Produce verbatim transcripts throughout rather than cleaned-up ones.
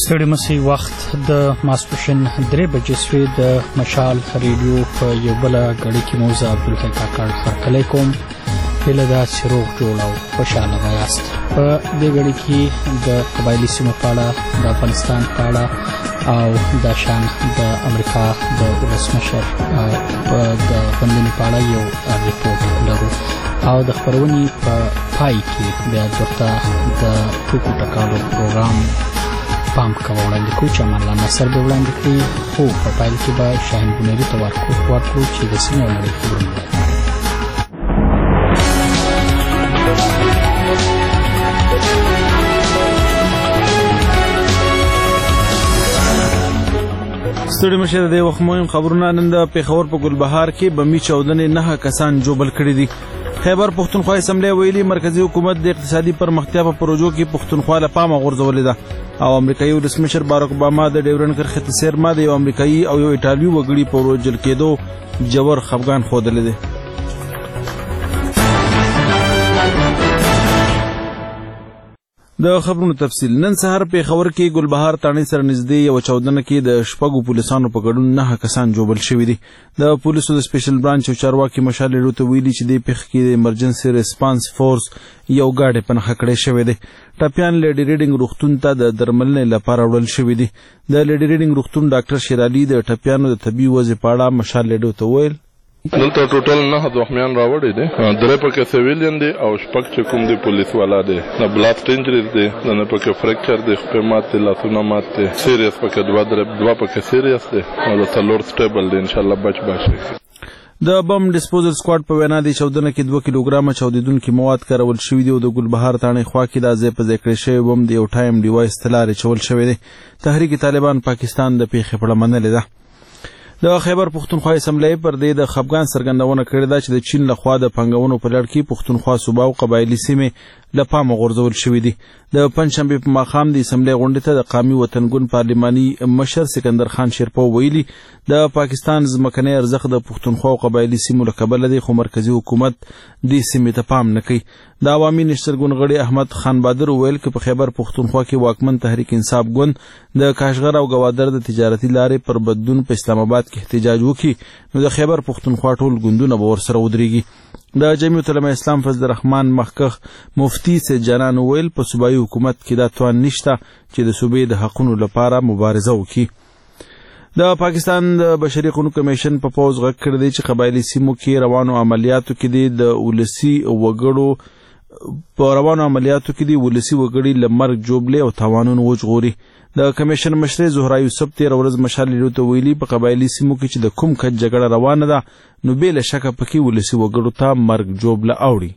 ستړي مسي وخت د ماسپښین درې بجې سوې د مشال ریډیو په یو بله ګړۍ کې مو زه عبدالحی کاکړ هرکلی کوم. هیله ده چې روغ جوړ او خوشحاله به یاست. په دې ګړۍ کې د قبایلي سیمو په اړه، د افغانستان په اړه او د شان د امریکا د ولسمشر د غونډې په اړه یو ریپورټ لرو او د خپرونې په پای کې بیا درته د ټوکو ټکالو پروګرام پام کوه وړاندې کوو چې امان الله ناصر به وړاندې کړي، خو په پیل کې به شاهین بنیري ته ورکړو چې د سیمې او نړۍ خبرونه بیان کړي. ستړي مشه د دې وخت مهم خبرونه. نن د پېښور په ګلبهار کې بمي چاودنې نهه کسان جوبل کړي دي. خیبر پښتونخوا اسمبلی ویلي مرکزی حکومت د اقتصادي پرمختیا په پروژو کې پښتونخوا له پامه غورځولې ده او امریکایي ولسمشر باراک اوباما د ډیورنډ کرښې تر څیرمه د یو امریکایي او یو ایټالوي وګړي په وژل کېدو جوور خفګان ښودلی دی. د خبرونو تفصیل. نن سهار پېښور کې ګلبهار تاڼۍ سره نږدې یوه چاودنه کې د شپږو پولیسانو په ګډون نهه کسان جوبل شوي دي. د پولیسو د سپیشل برانچ او چارواکي مشال ریډیو ته ویلي چې دې پېښې کې د ایمرجنسي ریسپانس فورس یو ګاډی په نښه کړی شوی دی. ټپیان لیډي ریډینګ روغتون ته د درملنې لپاره وړل شوي دي. د لیډي ریډینګ روغتون ډاکټر شیرعلي د ټپیانو د طبي وضع په اړه مشال ریډیو ته وویل دلته ټوټل نه زخمیان راوړي دي، درې پکې سیویلین دي او شپږ چې کوم دي پولیس والا دي. د بلاست انجریز دي، نه پکې فریکچر دي، خپې مات دي، لاسونه مات دي، سیریس پکې دوه درې دوه پکې سیریس دي او د څلور سټیبل دي. انشاءالله بچ باشي. د بم ډسپوزل سکواډ په وینا د چاودنه کې دوه کیلوګرامه چاودیدونکي مواد کارول شوي دي او د ګلبهار تاڼۍ خوا کې دا ځای په ځای کړی شوی بم د یو ټایم ډیوایس ته لارې چول شوی دی. تحریک طالبان پاکستان د پیښې په اړه منلې ده. د خیبر پښتونخوا اسمبلی پر دې د خفګان څرګندونه کړې ده چې د چین لخوا د پانګونو په لړ کې پښتونخوا صوبه او قبایلي سیمې له پامه غورځول شوي دي. د پنجشنبې په ماښام د اسمبلی غونډې ته د قامي وطنګون پارلماني مشر سکندر خان شیرپو ویلي د پاکستان ځمکنی ارزښت د پښتونخوا او قبایلي سیمو له کبله دی، خو مرکزي حکومت دې سیمې ته پام نه کوي. د عوامي نشترګون غړي احمد خان بادر وویل چې په خیبر پښتونخوا کې واکمن تحریک انصاف ګوند د کاشغر او ګوادر د تجارتي لارې پر بدلون په اسلام آباد کې احتجاج وکړي نو د خیبر پښتونخوا ټول ګوندونه به ورسره ودرېږي. د جمعیت علماء اسلام فضل الرحمن مخکښ مفتی سید جانان وویل په صوبایي حکومت کې دا توان نشته چې د صوبې د حقونو لپاره مبارزه وکړي. د پاکستان د بشري حقوقو کمیشن په پوز غږ کړی دی چې قبایلي سیمو کې روانو عملیاتو کې د ولسي وګړو په روانو عملیاتو کې د ولسي وګړي له مرګ جوبلې او تاوانونو وژغوري. د کمیشن مشرې زهرا یوسف تېره ورځ مشال ریډیو ته ویلي په قبایلي سیمو کې چې د کوم کچ جګړه روانه ده نو بې له شکه پکې ولسي وګړو ته مرګ جوبله اوړي.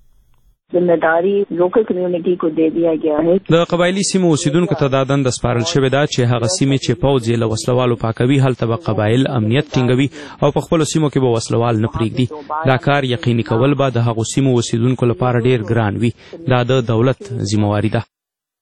ذمہداری لوکل کمیونټي کو دے دیا گیا ہے. د قبایلی سیمو اوسیدونکو ته دا دنده سپارل شوې ده چې هغه سیمې چې پوځ یې له وسلوالو پاکوي هلته به قبایل امنیت ټینګوي او په خپلو سیمو کې به وسلوال نه پرېږدي. دا کار یقیني کول به د هغو سیمو اوسیدونکو لپاره ډېر ګران وي. دا د دولت ذمہواري ده.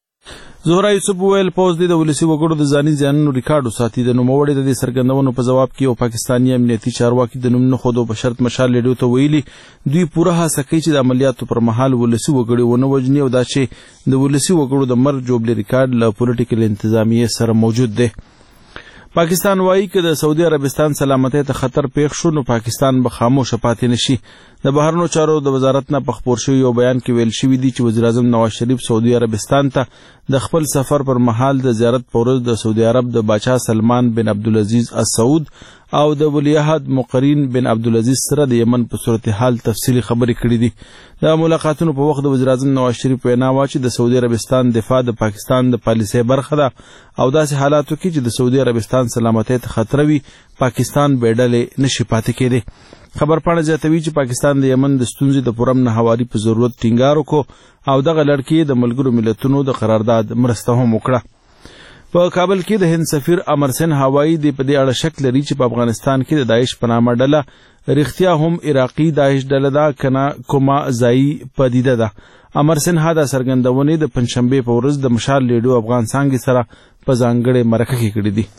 زهرا یوسف وویل پوځ دې د ولسي وګړو د ځاني زیانونو ریکارډ وساتي. د نوموړي د دې څرګندونو په ځواب کې یو پاکستاني امنیتي چارواکي د نوم نه ښودو په شرط مشال ریډیو ته ویلي دوی پوره هڅه کوي چې د عملیاتو پر مهال ولسي وګړي ونه وژني او دا چې د ولسي وګړو د مرګ جوبلې ریکارډ له پولیټیکل انتظامیې سره موجود دی. پاکستان وایي که د سعودي عربستان سلامتۍ ته خطر پیښ شو نو پاکستان به خاموشه پاتې نشي. د بهرنیو چارو د وزارت نه په خپور شوي یو بیان کې ویل شوي دي چې وزیر اعظم نواز شریف سعودي عربستان ته د خپل سفر پر مهال د زیارت په ورځ د سعودي عرب د باچا سلمان بن عبدالعزیز السعود او د ولیعهد مقرین بن عبدالعزیز سره د یمن په صورتحال تفصیلي خبرې کړې دي. د ملاقاتونو په وخت د وزیر اعظم نواز شریف وینا وه چې د سعودي عربستان دفاع د پاکستان د پالیسۍ برخه ده او داسې حالاتو کې چې د سعودي عربستان سلامتۍ ته خطر وي پاکستان بې ډلې نشي پاتې کېدی. خبرپاڼه زیاتوي چې پاکستان د یمن د ستونزې د پوره امن هواري په ضرورت ټینګار وکړو او دغه لړ کې د ملګرو ملتونو د قرارداد مرسته هم وکړه. په کابل کې د هند سفیر امر سین هوایی د په دې اړه شک لري چې په افغانستان کې د داعش په نامه ډله رښتیا هم عراقي داعش ډله ده که نه کومه ځایي پدیده ده. امر سین ها دا څرګندونې د پنجشنبې په ورځ د مشال ریډیو افغان څانګې سره په ځانګړې مرکه کې کړې دي.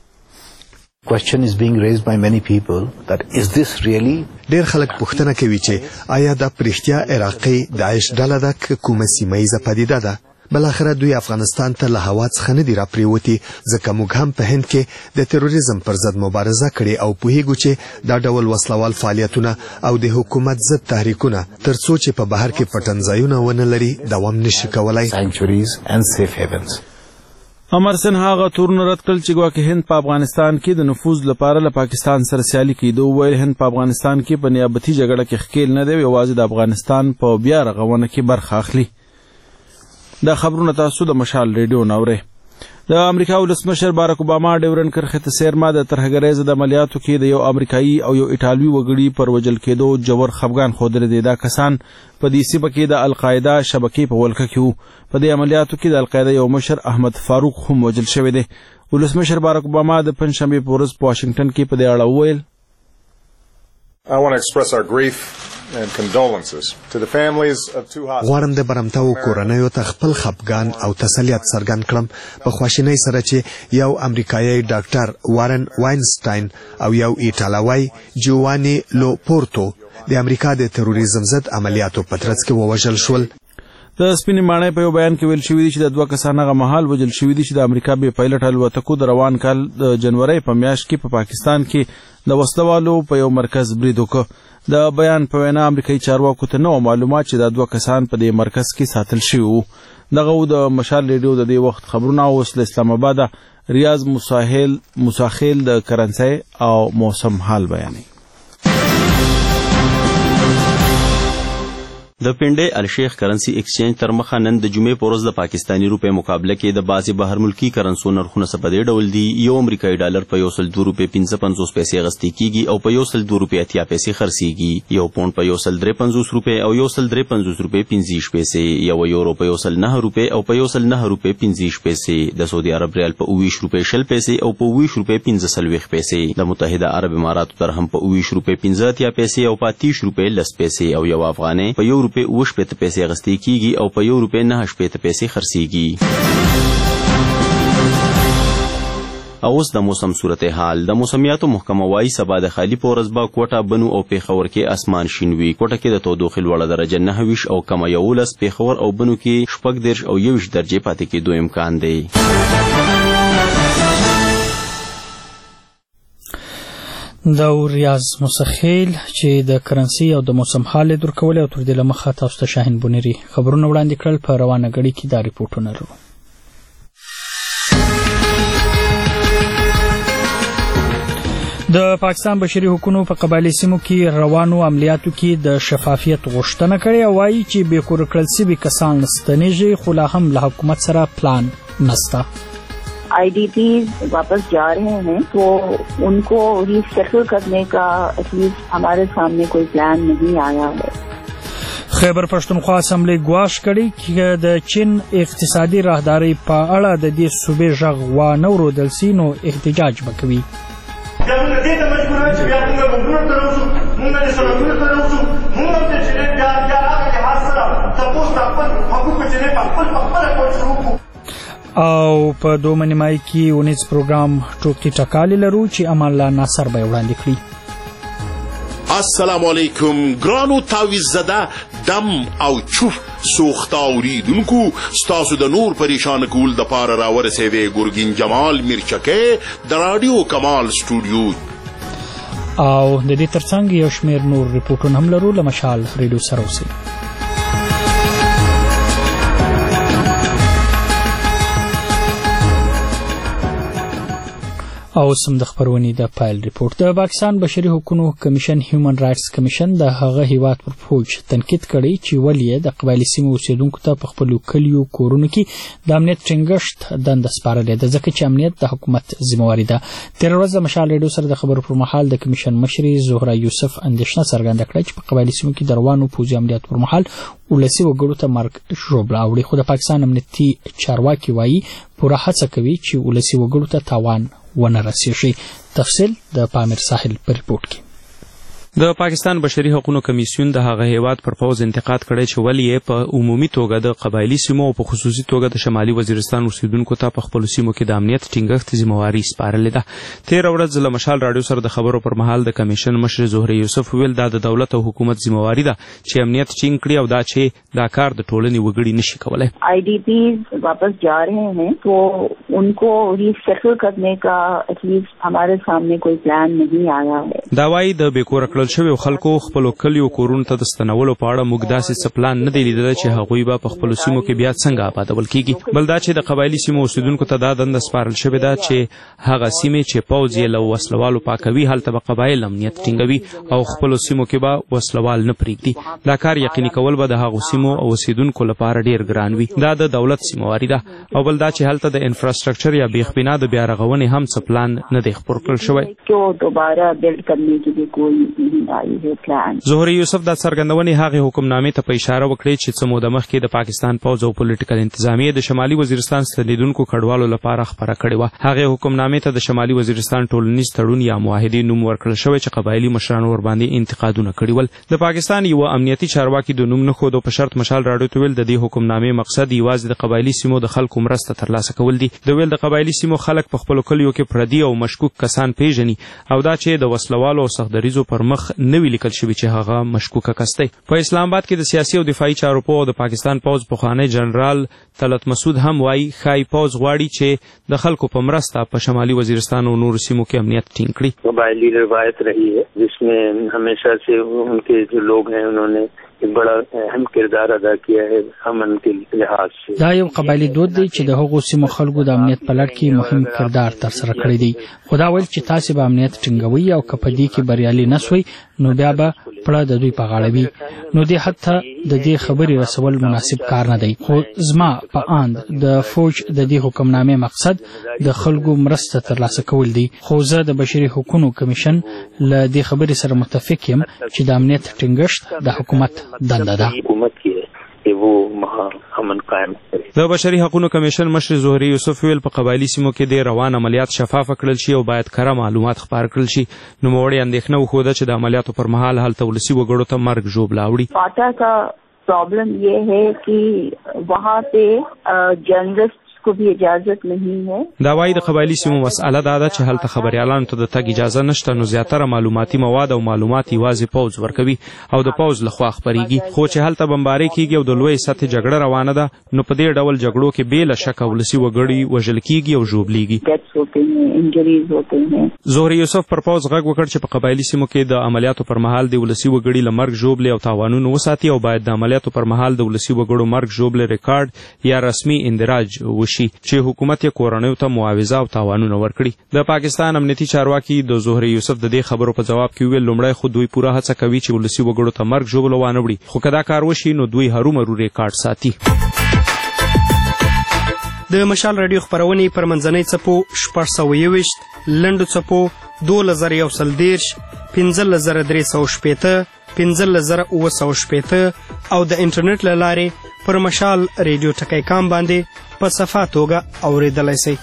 Question is being raised by many people that is this really ډېر خلک پوښتنه کوي چې آیا دا پرېښتیا عراقي داعش ډله ده که کومه سیمه ییزه پدیده ده. بلاخره دوی افغانستان ته له هوا څخه نه دي راپریوتي ځکه موږ هم په هند کې د تروریزم پر ضد مبارزه کړې او پوهیږو چې دا ډول وسلوال فعالیتونه او د حکومت ضد تحریکونه تر څو چې په بهر کې پټنځایونه ونه لري دوام نشي کولای. Sanctuaries and safe havens. امرسن هغه تورونه رد کړل چې ګواکې هند په افغانستان کې د نفوذ لپاره له پاکستان سره سیالي کوي. دوی ویل هند په افغانستان کې په نیابتي جګړه کې ښکیل نه دی، یوازې د افغانستان په بیا رغونه کې برخه اخلي. دا خبرونه تاسو د مشال ریډیو نورئ. د امریکا ولسمشر باراک اوباما ډیورن کرښې ته څیرمه د ترهګرۍ ضد عملیاتو کې د یو امریکایي او یو ایټالوي وګړي پر وژل کېدو جوړ خفګان ښودلی دی. دا کسان په دې سیمه کې د القاعده شبکې په ولکه کې وو. په دې عملیاتو کې د القاعده یو مشر احمد فاروق هم وژل شوی دی. ولسمشر باراک اوباما د پنجشنبې په ورځ په واشنګټن کې په دې اړه وویل I want to express our grief and condolences to the families of two hostages. غواړم د برمتاو کورنیو ته خپل خفګان او تسلیت څرګند کړم په خواشینۍ سره چې یو امریکایي ډاکټر وارن واینسټاین او یو ایټالوي جووانی لوپورتو د امریکا د تروریزم ضد عملیاتو په ترڅ کې ووژل شول. د سپینې ماڼۍ په یو بیان کې ویل شوي دي چې د دوه کسان هغه مهال وژل شوي دي چې د امریکا بې پایلټ الوتکو د روان کال د جنورۍ په میاشت کې په پاکستان کې د وسلوالو په یو مرکز برید وکړ. د بیان په وینا امریکایي چارواکو ته نه و معلومات چې دا دوه کسان په دې مرکز کې ساتل شوي وو. دغه و د مشال ریډیو د دې وخت خبرونه. اوس له اسلام آباده ریاض مساحل مساخیل د کرنسۍ او موسم حال بیانوي. د پنډې الشیخ کرنسی ایکسچینج تر مخه نن د جمعې په ورځ د پاکستانی روپې مقابله کې د بعضې بهر ملکي کرنسو نرخونه څه په دې ډول دي. یو امریکایي ډالر په یو سل دوه روپۍ پنځه پنځوس پیسې اخیستل کېږي او په یو سل دوه روپۍ اتیا پیسې خرڅېږي. یو پونډ په یو سل درې پنځوس روپۍ او یو سل درې پنځوس روپۍ پنځه ویشت پیسې. یو یورو په یو سل نهه روپۍ او په یو سل نهه روپۍ پنځه ویشت پیسې. د سعودي عرب ریال په اوه ویشت روپۍ شل پیسې او په اوه ویشت روپۍ پنځه څلوېښت پیسې. د متحده عرب اماراتو درهم په اوه ویشت روپۍ پنځه اتیا پیسې او په اته ویشت روپۍ لس پیسې او یو افغانۍ په یو روپۍ اوه شپېته پیسې اخیستل کېږي او په یو روپۍ نهه شپېته پیسې خرڅېږي. او اوس د موسم صورتحال. د موسمیاتو محکمه وایي سبا د خالي په ورځ به کوټه، بنو او پېښور کې اسمان شین وي. کوټه کې د تودوخې لوړه درجه نهه ویشت او کمه یولس، پېښور او بنو کې شپږ دېرش او یوویشت درجې پاتې کېدو امکان دی. د ریاض مسخیل چې د کرنسي او د موسم حال در کولې او تر دې له مخه تاسو ته شاهین بونیری خبرونه وړاندې کړل. په روانه غړي کې دا ریپورټونه لرو. د پاکستان بشري حقوقو په قبایلي سیمو کې روانو عملیاتو کې د شفافیت غوښتنه کړې او وایي چې بې کور کړل سوي کسان ستنېږي خو لا هم له حکومت سره پلان نشته. I D Ps वापस जा रहे हैं तो उनको रीसेटल करने का एटलीस्ट हमारे सामने कोई प्लान नहीं आया है. خیبر پښتونخوا اسمبلی ګواښ کړی چې د چین اقتصادي راهداري په اړه د دې صوبې غږ وانه اورېدل سي نو احتجاج به کوي. زموږ دې ته مجبور چې بیا موږ وګورو ته راوځو، موږ د سړکونو ته راوځو، موږ د چې بیا بیا هغه لحاظ سره تاسو د خپل حقوقو چې په خپل په خپل کول شروع کړو. او په دوه نیمای کې ونیز پروګرام ټوکی ټکالي لرو چې امان الله ناصر به وړاندې کړي. السلام علیکم ګرانو تعویض زده دم او چوف سوخته اوریدونکو، ستاسو د نور پریشان کول د پاره راورسېدی ګورګین جمال میرچکې د رادیو کمال سټوډیو. او د دې ترڅنګ یو شمېر نور ریپورټونه هم لرو. له مشال ریډیو سره اوسئ. او سم د خبرونې د پایل ریپورت. د پاکستان بشري حقوقو کمیشن هیومن رائټس کمیشن د هغه هیواد پر فوج تنقید کړی چې ولې د قبایلي سیمو اوسیدونکو ته په خپل کلیو کورونو کې د امنیت ټینګښت دنده سپارلې ده ځکه چې امنیت د حکومت ذمہواري ده. تیر ورځ د مشال ریډیو سره د خبرو پر مهال د کمیشن مشري زهرا یوسف اندېښنه څرګنده کړه چې په قبایلي سیمو کې د روانو پوځي عملیاتو پر مهال ولسي وګړو ته مرګ ژوبله اوړي. خو د پاکستان امنیتي چارواکي وایي پوره هڅه کوي چې ولسي وګړو ته تاوان ونه رسیږي. تفصیل د پامیر ساحل په ریپورت کې. د پاکستان بشري حقوقو کمیسیون د هغه هیواد پر پوز انتقاد کړی چې ولې په عمومي توګه د قبایلی سیمو او په خصوصي توګه د شمالي وزیرستان اوسیدونکو ته په خپل سیمو کې د امنیت ټینګښت ذمہواري سپارلې ده. تیر ورځ له مشال رادیو سره د خبرو پر مهال د کمیشن مشر زهره یوسف ویل دا د دولت او حکومت ذمہواري ده چې امنیت ټینګ کړي او دا چې دا کار د ټولنې وګړي نشي کولای. آئی ڈی پیز واپس جا رہے ہیں تو उनको रीसेटल करने का एटलीस्ट हमारे सामने कोई प्लान नहीं आया है. دا وايي د بیکور کړل شوی خلکو خپل کلیو کورونو ته د ستنولو په اړه موږ داسې څه پلان نه دی لیدل چې هغوی به په خپل سیمو کې بیا څنګه آبادول کیږي. بل دا چې د قبایلی سیمو اوسیدونکو ته دا دنده سپارل شوې ده چې هغه سیمې چې پوځ یې له وسلوالو پاکوي هلته به قبایل امنیت ټینګوي او خپل سیمو کې به وسلوال نه پرېږدي. دا کار یقیني کول به د هغو سیمو او اوسیدونکو لپاره ډیر ګران وي. دا د دولت ذمہواري ده. او بل دا چې هلته د انفراستراکچر یا بیخ بنا د بیا رغونې هم څه پلان نه دی خپور کړل شوی. دوباره بیلډ کرنے کی بھی کوئی نہیں آئی ہے پلان. زهره یوسف د څرګندونې هغه حکمنامې ته په اشاره وکړي چې څه موده مخکې د پاکستان پوځ او پولیټیکل انتظامیې د شمالي وزیرستان ستنیدونکو کډوالو لپاره خبره کړې وه. هغه حکمنامې ته د شمالي وزیرستان ټولنیز تړون یا معاهدې نوم ورکړل شوی چې قبایلي مشرانو ورباندې انتقادونه کړي ول. د پاکستان یو امنیتي چارواکي د نوم نه ښودو په شرط مشال راډیو ته ویل د دې حکمنامې مقصد یوازې د قبایلي سیمو د خلکو مرسته ترلاسه کول دي. د ویل د قبایلي سیمو خلک په خپل کلیو کې پردي او مشکوک کسان پیژني او دا چې د وسلوالو او سختدریزو پر مخ نوی لیکل شوی چې هغه مشکوکه کس دی. په اسلام آباد کې د سیاسي او دفاعي چارو په د پاکستان پوځ پخوانی جنرال طلعت مسعود هم وایي ښایي پوځ غواړي چې د خلکو په مرسته په شمالي وزیرستان او نورو سیمو کې امنیت ټینګ کړي. قبائلی روایت رہی ہے جس میں ہمیشہ سے ان کے جو لوگ ہیں انہوں نے ایک بڑا اہم کردار ادا کیا ہے امن کے لحاظ سے. دا یو قبایلی دود دی چې د هغو سیمو خلکو د امنیت په لړ کې مهم کردار ترسره کړی دی. خدا ویل چې تاسو به امنیت ټینګوي او که په دې کې بریالي نشوي نو بیا به پړه د دوی په غاړه وي. نو دې حتی د دې خبرې رسول مناسب کار نه دی. خو زما په اند د فوج د دې حکمنامې مقصد د خلکو مرسته ترلاسه کول دی. خو زه د بشري حقوقو کمیشن له دې خبرې سره متفق یم چې د امنیت ټینګښت د حکومت دنده ده. حکومت کی ہے کہ وہ وہاں امن قائم کرے. د بشري حقوقو کمیشن مشر زهره یوسف ویل په قبایلی سیمو کې د روان عملیات شفاف کړل شي او باید کره معلومات خبر کړل شي. نو موړي اندېښنه وخوده چې د عملیاتو پر مهال هلته ولسی وګړو ته مرګ ژوبلا وړي. فاټا کا प्रॉब्लम ये है कि वहाँ पे जर्नलिस्ट को भी इजाजत नहीं है. دا وايي د قبایلی سیمو مسأله دا ده چې هلته خبريالانو ته د تګ اجازه نشته. نو زیاتره معلوماتي مواد او معلومات یوازې پوځ ورکوي او د پوځ لخوا خبريږي. خو چې هلته بمباري کیږي او د لوی سطح جګړه روانه ده نو په دې ډول جګړو کې بې له شک ولسی وګړي وژل کیږي او ژوبلیږي. زهره یوسف پر پوځ غږ وکړ چې په قبایلی سیمو کې د عملیاتو پر مهال د ولسی وګړي لمرګ ژوبلې او تاوانونه وساتي او باید د عملیاتو پر مهال د ولسی وګړو مرګ ژوبلې ریکارډ یا رسمي اندراج شي چې حکومت یې کورنیو ته معاوضه او تاوانونه ورکړي. د پاکستان امنیتي چارواکي د زهره یوسف د دې خبرو په جواب کې ویل لومړی خو دوی پوره هڅه کوي چې ولسی وګړو ته مرګ ژوبل وانه وړي. خو که دا کار وشي نو دوی هرومرو ریکارډ ساتي. د مشال رادیو خبرونې پر منځنۍ څپو شپږ سوه یوویشت لنډو څپو دولس زره یو سل دېرش پنځلس زره درې سوه شپېته پنځلس زره اووه سوه شپېته او د انټرنیټ له لارې پر مشال ریډیو ټکی کام باندې په صفا توګه اورېدلی سئ.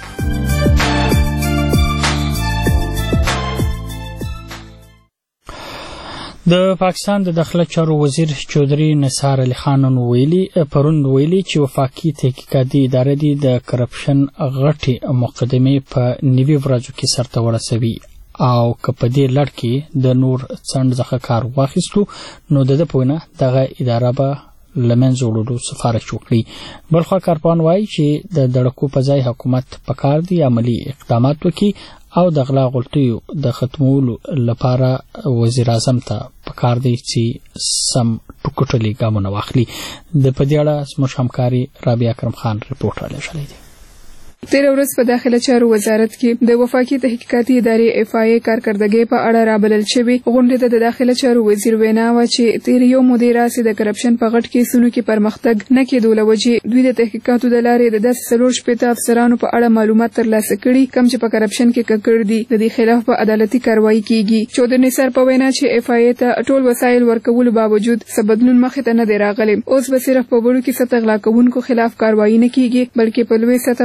د پاکستان د داخله چارو وزیر چودھری نثار علي خان ویلي پرون ویلي چې وفاقي تحقیقاتي ادارې دي د کرپشن غټي مقدمې په نوي ورځو کې سرته ورسوي او که په دې لړ کې د نور څنډ څخه کار واخیستو نو د ده په وینا دغه اداره به لمنځه وړلو سفارش وکړي. بلخوا کارپان وایي چې د دړکو په ځای حکومت پکار دی عملی اقدامات وکړي او د غلا غلطیو د ختمولو لپاره وزیر اعظم ته پکار دی چې سم ټوکټلي ګامونه واخلي. د په دې اړه زموږ همکاري رابعه اکرم خان رپورټ رالیږلی دی. تیر ورځ په داخله چارو وزارت کې د وفاقي تحقیقاتي ادارې اف آی کارکردګۍ په اړه رابلل شوی غونډې ته د داخله چارو وزیر وینا و چې تیر یو مودې راځي د کرپشن په غټ کیسونو کې پرمختګ نه کېدو لوجې دوی د تحقیقاتو د لارې د داسې څلور شپېته افسرانو په اړه معلومات ترلاسه کړي کوم چې په کرپشن کې ککړ دي. د دې خلاف په عدالتي کاروایی کیږي. چودھری نثار په وینا چې اف آی ته ټول وسایل ورکولو باوجود څه بدلون مخې ته نه دی راغلی. اوس به صرف په وړو کې سطح غلا کوونکو خلاف کاروایی نه کیږي بلکې په لوی سطح به هم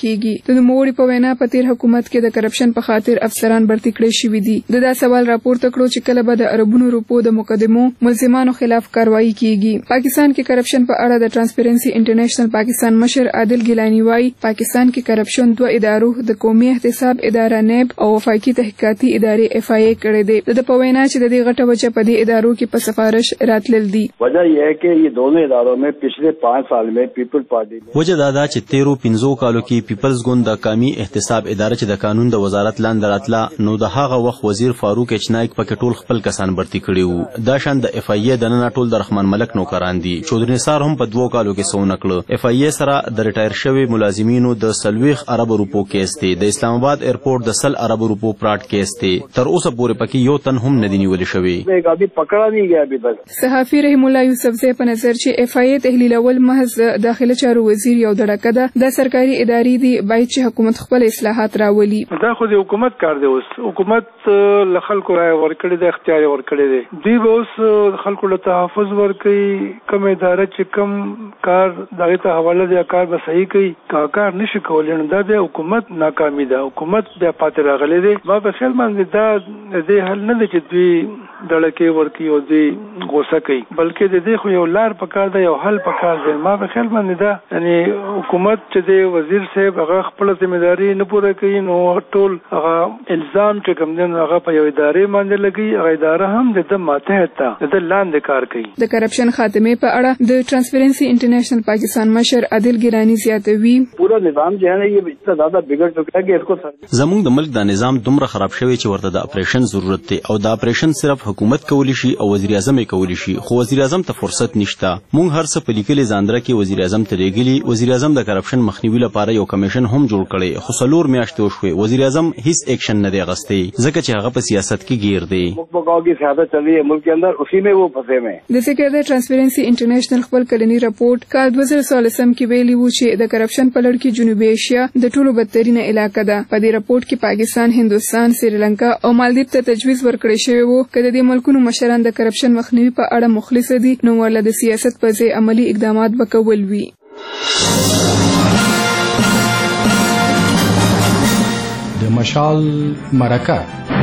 کیږي. د نوموړي په وینا په تیر حکومت کې د کرپشن په خاطر افسران برتی کړي شوي دي. د دا سوال راپورته کړو چې کله به د اربونو روپو د مقدمو ملزمانو خلاف کاروایی کیږي. پاکستان کې کرپشن په اړه د ټرانسپیرنسي انټرنیشنل پاکستان مشر عادل ګیلانی وايي پاکستان کې کرپشن دوه ادارو د قومي احتساب اداره نیب او وفاقي تحقیقاتي ادارې اف آئی اے کړې دي. د په وینا چې د دې غټه وجه په دې ادارو کې په سفارش راتلل دي. وجہ یہ ہے کہ یہ دونوں اداروں میں پچھلے پانچ سال میں پیپل پارٹی وجہ دادا چې تیرو پنځو کالو کې پیپلز ګوند د قومي احتساب اداره چې د قانون د وزارت لاندې راتله نو د هغه وخت وزیر فاروق اچنایک پکې ټول خپل کسان برتی کړي وو. دا شان د اف آئی اے د نن ټول د رحمان ملک نوکران دي. چودري نثار هم په دوو کالو کې سونه کړ. اف آئی اے سره د ریټایر شوی ملازمینو د سلويخ ارب روپو کیس دی. د اسلام آباد ایرپورټ د سل ارب روپو پراټ کیس دی. تر اوسه پورې پکې یو تن هم نه دی نیول شوی. ابھی پکڑا نہیں گیا ابھی تک. صحافي رحم الله یوسف زئی په نظر چې اف آئی اے تحلیل اول محض داخله چارو وزیر یو دړکه ده. د سرکاري ادارې دی باید چې حکومت خپل اصلاحات راولي. دا خو د حکومت کار دی. اوس حکومت له خلکو راي ورکړي د اختیار ورکړي دي. دوی به اوس خلکو له تحفظ ورکړي. کوم اداره چې کم کار دغه ته حواله دی کار به صحیح کوي. کا کار نشي کولای نو دا د حکومت ناکامي ده. حکومت بیا پاتې راغلي دي. ما په خیال باندې دا د حل نه دی چې دوی دړکه ورکی او دوی غوسه کوي بلکې د دې خو یو لار پکار دی یو حل پکار دی. ما په خیال باندې دا یعنی حکومت چې د وزیر صاحب هغه خپل ځمېداري نه پوره کوي نو ټول هغه الزام چې کوم دی هغه په یو ادارې باندې لګي. هغه اداره هم د ماتحت ته د لاندې کار کوي. د کرپشن خاتمه په اړه د ټرانسپیرنسي انټرنیشنل پاکستان مشر عادل ګیلانی زیاتوي پورا نظام جو ہے نا یہ اتنا زیادہ بگڑ چکا ہے کہ اس کو زموږ د ملک دا نظام دومره خراب شوی چې ورته د اپریشن ضرورت دی او دا اپریشن صرف حکومت کولی شي او وزیر اعظم یې کولی شي خو وزیر اعظم ته فرصت نشته. مونږ هر څه په لیکلي ځاندره کې وزیر اعظم ته لېږلي. وزیر اعظم د کرپشن مخنیوي لپاره یو کمیشن هم جوړ کړی خو څلور میاشتې وشوې وزیر اعظم هیڅ اکشن نه دی اخیستی ځکه چې هغه په سیاست کې گیر دی. مقبقاؤ کی سیاست چل رہی ہے ملک کے اندر اسی میں وہ پھنسے ہوئے ہیں. د سکرټری ټرانسپیرنسي انټرنیشنل خپل کلنی رپورټ کال دوه زره څلورم کې ویلي وو چې د کرپشن په لړ کې جنوبي ایشیا د ټولو بدترینه علاقه ده. په دې رپورټ کې پاکستان، هندوستان، سریلانکا او مالدیپ ته تجویز ورکړی شوی وو چې د دې ملکونو مشران د کرپشن مخنیوي په اړه مخلص دي نو ورله د سیاست په ځای عملی اقدامات وکول وي. د مشال مرکه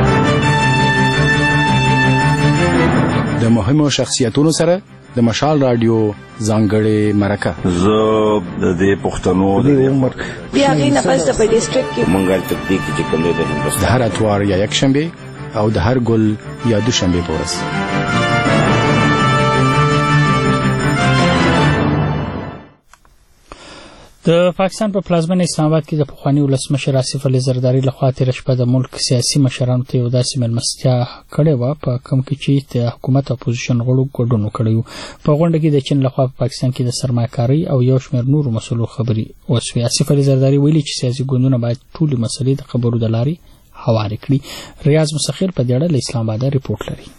د مهمو شخصیتونو سره د مشال رادیو ځانګړې مرکه. زه د دې پښتنو د عمر بیا غي نه پس په ډیسټریکټ کې مونږه تطبیق چې کوم د هندوستان د هر اتوار یا یک شنبه او د هر ګل یا دوشنبه په ورځ. د پاکستان په پلازمینه اسلام آباد کې د پخوانی ولسمشر آصف علي زرداری لخوا تیر شپه د ملک سیاسي مشرانو ته یو داسې مېلمستیا کړې وه په کوم کې چې د حکومت او اپوزیشن غړو ګډون وکړی و. په غونډه کې د چین لخوا په پاکستان کې د سرمایه‌کارۍ او یو شمېر نورو مسلو خبرې وشوې. آصف علي زرداری ویلي چې سیاسي ګوندونه باید ټولې مسلې د خبرو د لارې هوارې کړي. ریاض مسخر په دې اړه له اسلام آباد رپورټ لري.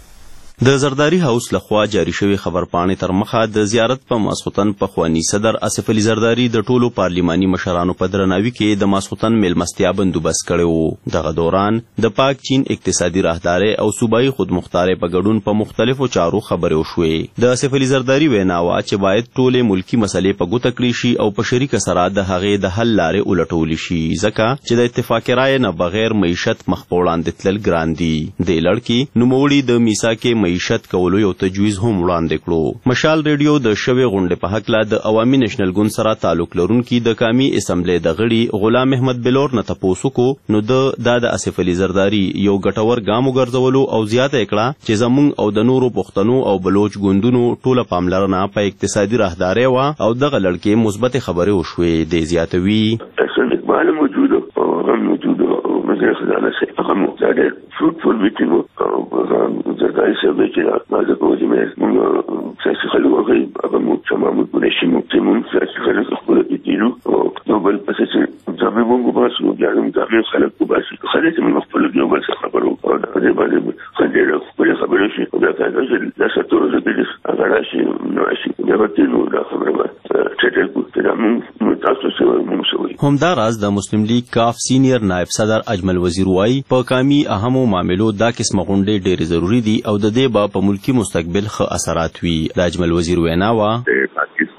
د زرداری هاوس لخوا جاری شوی خبرپاڼې تر مخه د زیارت په ماسخوتن پخوانی صدر آصف علي زرداری د ټولو پارلیماني مشرانو په درناوي کې د ماسخوتن میلمستیا بندوبست کړی و. دغه دوران د پاک چین اقتصادي راهداري او صوبایي خودمختارۍ په ګډون په مختلفو چارو خبرې وشوې. د آصف علي زرداری وینا وه چې باید ټولې ملکی مسلې په ګوته کړي شي او په شریکه سره د هغې د حل لارې ولټولی شي ځکه چې د اتفاق رایې نه بغیر معیشت مخ په وړاندې تلل ګران دي. دې لړ کې نوموړي د میثاق معیشت کولو یو تجویز هم وړاندې کړو. مشال ریډیو د شوې غونډې په هکله د عوامي نېشنل ګوند سره تعلق لرونکي د قومي اسمبلی د غړي غلام احمد بلور نه تپوس وکړو نو د د آصف علي زرداری یو ګټور ګام وګرځولو او زیاته کړه چې زموږ او د نورو پښتنو او بلوچ ګوندونو ټوله پاملرنه په اقتصادي راهدارۍ وه او دغه لړ کې مثبت خبرې وشوې. د زیاتوي اقبال موجود او هم موجود او وزیر خزانه سے هم زیادہ فروٹفل میٹنگ او زرداری صاحب چې مازه کوم چې موږ سیاسي خلک وغوي هغه موږ تمامو پولیسي موږ چې موږ سیاسي خلک خپل کېدو او نو بل پسې چې ځمې موږ باسو بیا موږ ځمې خلک کو باسي خلک چې موږ خپل یو بل څه خبرو او د دې باندې خلک خپل خبرې شي او دا چې د ساتورو د دې هغه راشي نو شي دا ورته نو دا خبره چې ټول موږ تاسو سره موږ شوي. همدا راز د مسلم لیگ کاف سینئر نائب صدر اجمل وزیر وايي په قومي اهمو معاملو دا قسمه غونډې ډېرې ضروری دي او د دې با په ملکی مستقبل ښه اثرات وي. د اجمل وزیر وینا وا پاکستان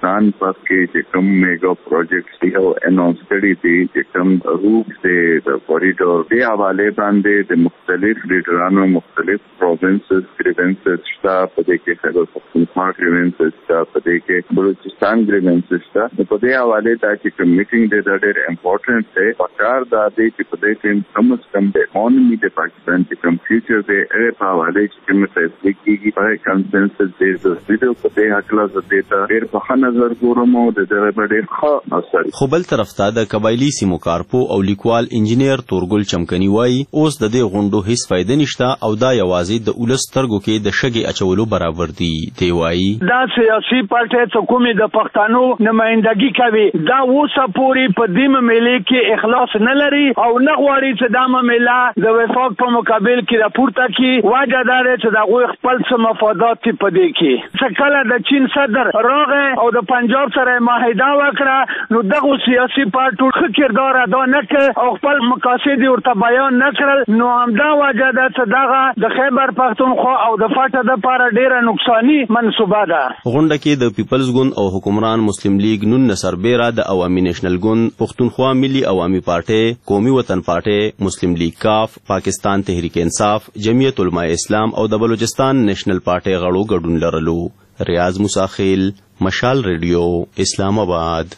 بلوچستان پس کې چې کوم میگا پروجیکټس دی او اناونس کړي دي چې کوم روټ دی د کوریډور دی حواله باندې د مختلف لیډرانو مختلف پرووینسز گریونسز شته په دې کې خیبر پختونخوا گریونسز شته په دې کې بلوچستان گریونسز شته په دې حواله دا چې کوم میټینګ دی دا ډېر امپورټنٹ دی پکار دا دی چې په دې کې کم از کم د اکانومي د پاکستان چې کوم فیوچر دی هغه په حواله چې کوم فیصله کیږي په کنسنسس دی د ویډیو په دې حق لا زده ډېر په نظر ګورم او د دې ډېر ښه اثر خو بل طرف ته د قبایلی سیمو کارپو او لیکوال انجینیر تورګل چمکنی وایي اوس د دې غونډو هیڅ فائدې نشته او دا یوازې د اولس ترګو کې د شګي اچولو برابر دی دی وایي دا سیاسي پارټي څو کومې د پښتنو نمائندګي کوي دا اوسه پوری په دې ملي کې اخلاص نه لري او نه غواړي چې دا ملي د وفاق په مقابل کې راپورته کی واجه دار چې دا غوښ خپل څه مفادات په دې کې څکله د چین صدر راغه او د پنجاب سره معاهده وکړه نو دغه سیاسي پارټو ښه کردار ادا نه کړ او خپل مقاصد ورته بیان نه کړل نو همدا واجه ده چې دغه د خیبر پختونخوا او د فاټه د لپاره ډیره نقصانی منسوبه ده غونډه کې د پیپلز ګوند او حکمران مسلم لیگ نون سربیره د عوامي نېشنل ګوند پختونخوا ملي عوامي پارټي قومي وطن پارټي مسلم لیگ کاف پاکستان تحریک انصاف جمعیت علماء اسلام او د بلوچستان نېشنل پارټي غړو ګډون لرلو ریاض مساخیل مشال ریډیو اسلام آباد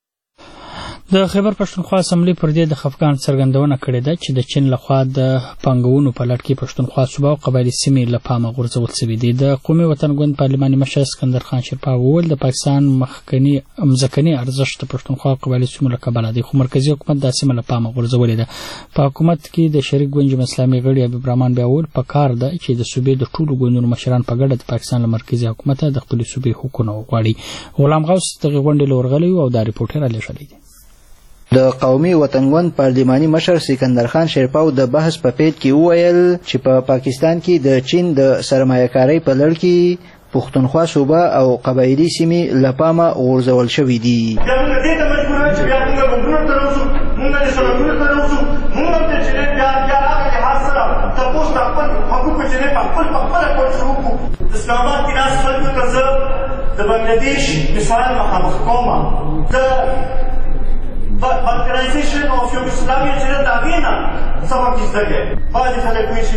د خیبر پښتونخوا اسمبلی پر دې د خفقان څرګندونه کړې ده چې د چین لخوا د پنګونو په لړ کې پښتونخوا صوبه او قبایلی سیمې له پامه غورځول شوې دي د قومي وطن ګوند پارلماني مشر اسکندر خان شیرپا وویل د پاکستان مخکنی مځکني ارزښت د پښتونخوا او قبایلی سیمو له کبله دی خو مرکزی حکومت د سیمه له پامه غورځولې ده په حکومت کې د شریک ګوند اسلامي غړي حبیب رحمان بیا وویل په کار ده چې د صوبې د ټولو ګوندونو مشران په ګډه د پاکستان له مرکزی حکومت د خپل صوبې حقوقونه وغواړي غلام غوث دغه غونډې لورغلی او دا ریپورټ را لېږلی دی د قومي وطنګوند پارلماني مشر سکندر خان شیرپاو د بحث په پیل کې وویل چې په پا پاکستان کې د چین د سرمایه‌کارۍ په لړ کې پښتونخوا صوبه او قبایلی سیمې له پامه غورځول شوي دي د بنگلاديش مثال مخامخ کومه balkanization of Yugoslavia چې دا غینا سبب کیږي باید خلک وی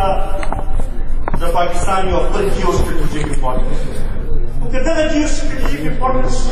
چې د پاکستان یو خپل جیو ستراتیژیک امپورټنس او کله دا جیو ستراتیژیک امپورټنس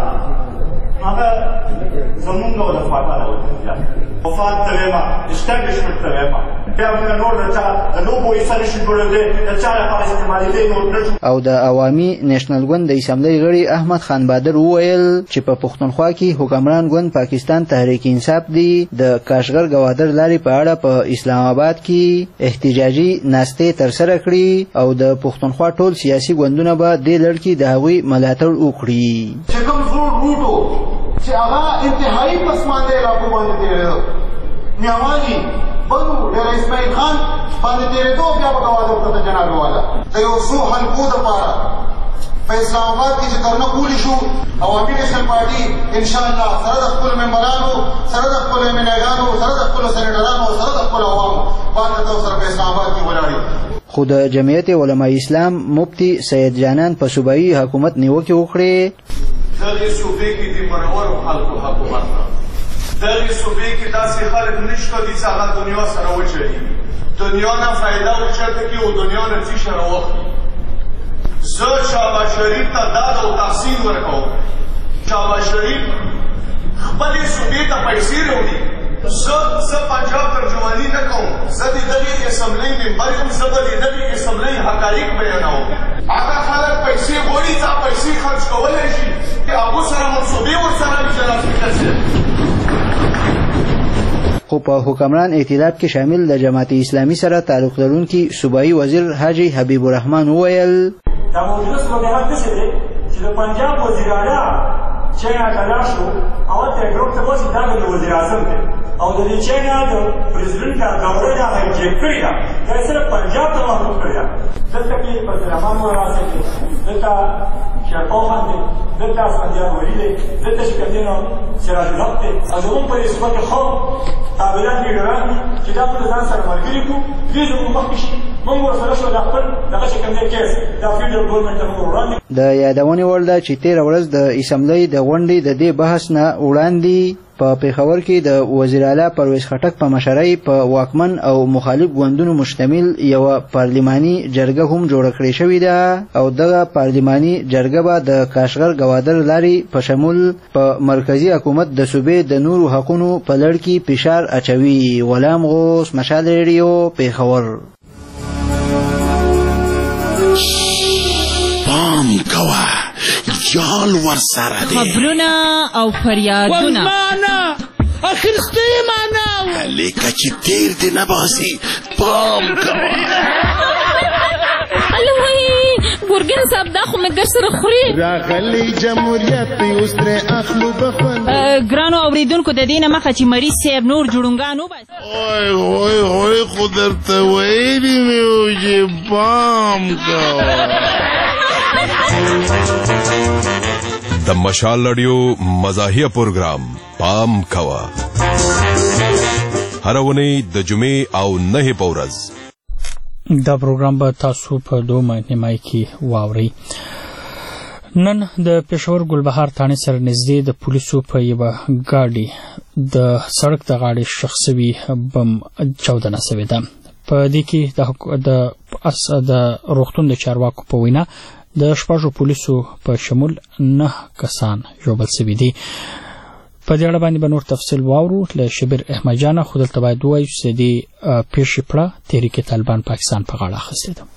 څه هغه زمونږ له خوا راوځي وفات تلما establishment تلما بیا موږ نور راځه د لوبو انسټالیشن جوړول د چا لپاره استعمالي دی نو او د عوامي نېشنل ګوند د اسمبلی غړي احمد خان بادر وویل چې په پښتونخوا کې حکمران ګوند پاکستان تحریک انصاف دی د کاشغر گوادر لارې په اړه په اسلام آباد کې احتجاجي ناستې ترسره کړي او د پښتونخوا ټول سیاسي ګوندونه به دې لړ کې د هغوی ملاتړ وکړي چې کوم زوړ روټو چې هغه انتهایی پسمانده علاقو باندې تیرېده نیاواني بنو ډېر اسماعیل خان باندې تیرېدو بیا به ګوادر ته جناب والا د یو څو حلقو دپاره په اسلام آباد کې چې کرنه کولی شو عوامي نېشنل پارټي انشاءالله سره د خپلو ممبرانو سره د خپلو امیندګانو سره د خپلو سینیټرانو سره د خپلو عوامو باندې ته سره په اسلام آباد کې ولاړې خو د جمعیت علماء اسلام مفتی سید جانان په صوبایي حکومت نیوکې وکړې دغې صوبې کې د مرورو خلکو حکومت ده دغې صوبې کې داسې خلک نشته دي چې هغه دنیا سره وچلېږي دنیا نه فایده وچته کړي او دنیا نه څه شی راواخلي زه شهباز شریف ته ډاډ او تحسین ورکوم شهباز شریف خپلې صوبې ته پیسې راوړي زه زه پنجاب ترجماني نه کوم زه د دغې اسمبلۍ ممبر یم زه به د دغې اسمبلۍ حقایق بیانوم هغه خلک پیسې غواړي تا پیسې خرج کولی شي د هغو سره منصوبې ورسره وي جناب سپیکر صاحب خو په حکمران ائتلاف کې شامل د جماعت اسلامي سره تعلق لرونکي صوبایي وزیر حاجي حبیب الرحمن وویل دا موجوده صورتحال داسې دی چې د پنجاب وزیر اعلی چاینا ته لاړ شو او هلته یې ګروپ ته وسي دا د وزیر اعظم دی او د دې چاینا د پرزیدنټ دا دوره یې هایجیک کړې ده دا یې صرف پنجاب ته محدود کړې ده دلته کې په سلمان مراسم کې دلته شیرپا خان دی دلته اسفندیار ولي دی دلته چې کوم دی نو سراج الحق دی او زموږ په دې صفت کې ښه قابلان لیډران دي چې دا ټول ځان سره ملګري کړو دوی زموږ مخکې شي موږ ورسره شو د خپل دغه چې کوم دی کیس دا فیډرل ګورنمنټ ته موږ وړاندې د یادونې وړ ده چې تېره ورځ د اسمبلۍ د غونډې د دې بحث نه وړاندې په پیښور کې د وزیر اعلی پرویز خټک په مشرۍ په واکمن او مخالف ګوندونو مشتمل یوه پارلماني جرګه هم جوړه کړې شوې ده او دغه پارلماني جرګه به د کاشغر ګوادر لارې په شمول په مرکزي حکومت د صوبې د نورو حقونو په لړ کې فشار اچوي. غلام غوث، مشال ریډیو، پیښور. پام کوه جال ور سره دی خبرونه او فریادونه والمانا اخرستی مانا لیکه چې تیر دی نباسي پام کوه الوی ګورګین صاحب دا خو مې در سره خوري راغلی جمهوریت اوس ترې اخلو بخوند ګرانو اورېدونکو د دې نه مخه چې مریض صاحب نور جوړونګان وباسي اوی اوی اوی خو درته ویلي مې و چې پام کوه. د مشال رادیو مزاحیه پروګرام پام کوه هر ونی د جمعې او نه په ورځ دا پروګرام به تاسو په دوه نیمای کې واورئ. نن د پېښور ګلبهار تانې سره نږدې د پولیسو په یوه ګاډي د سړک د غاړې ښخ سوي بم چاودنه سوې ده. په دې کې د روغتون د چارواکو په وینا د شپږو پولیسو په شمول نه کسان ژوبل سوي دي. په دې اړه باندې به نور تفصیل واورو له شبیر احمد جانه. خو دلته باید ووایو چې د پیښې پړه تحریک طالبان پاکستان په غاړه اخیستې ده.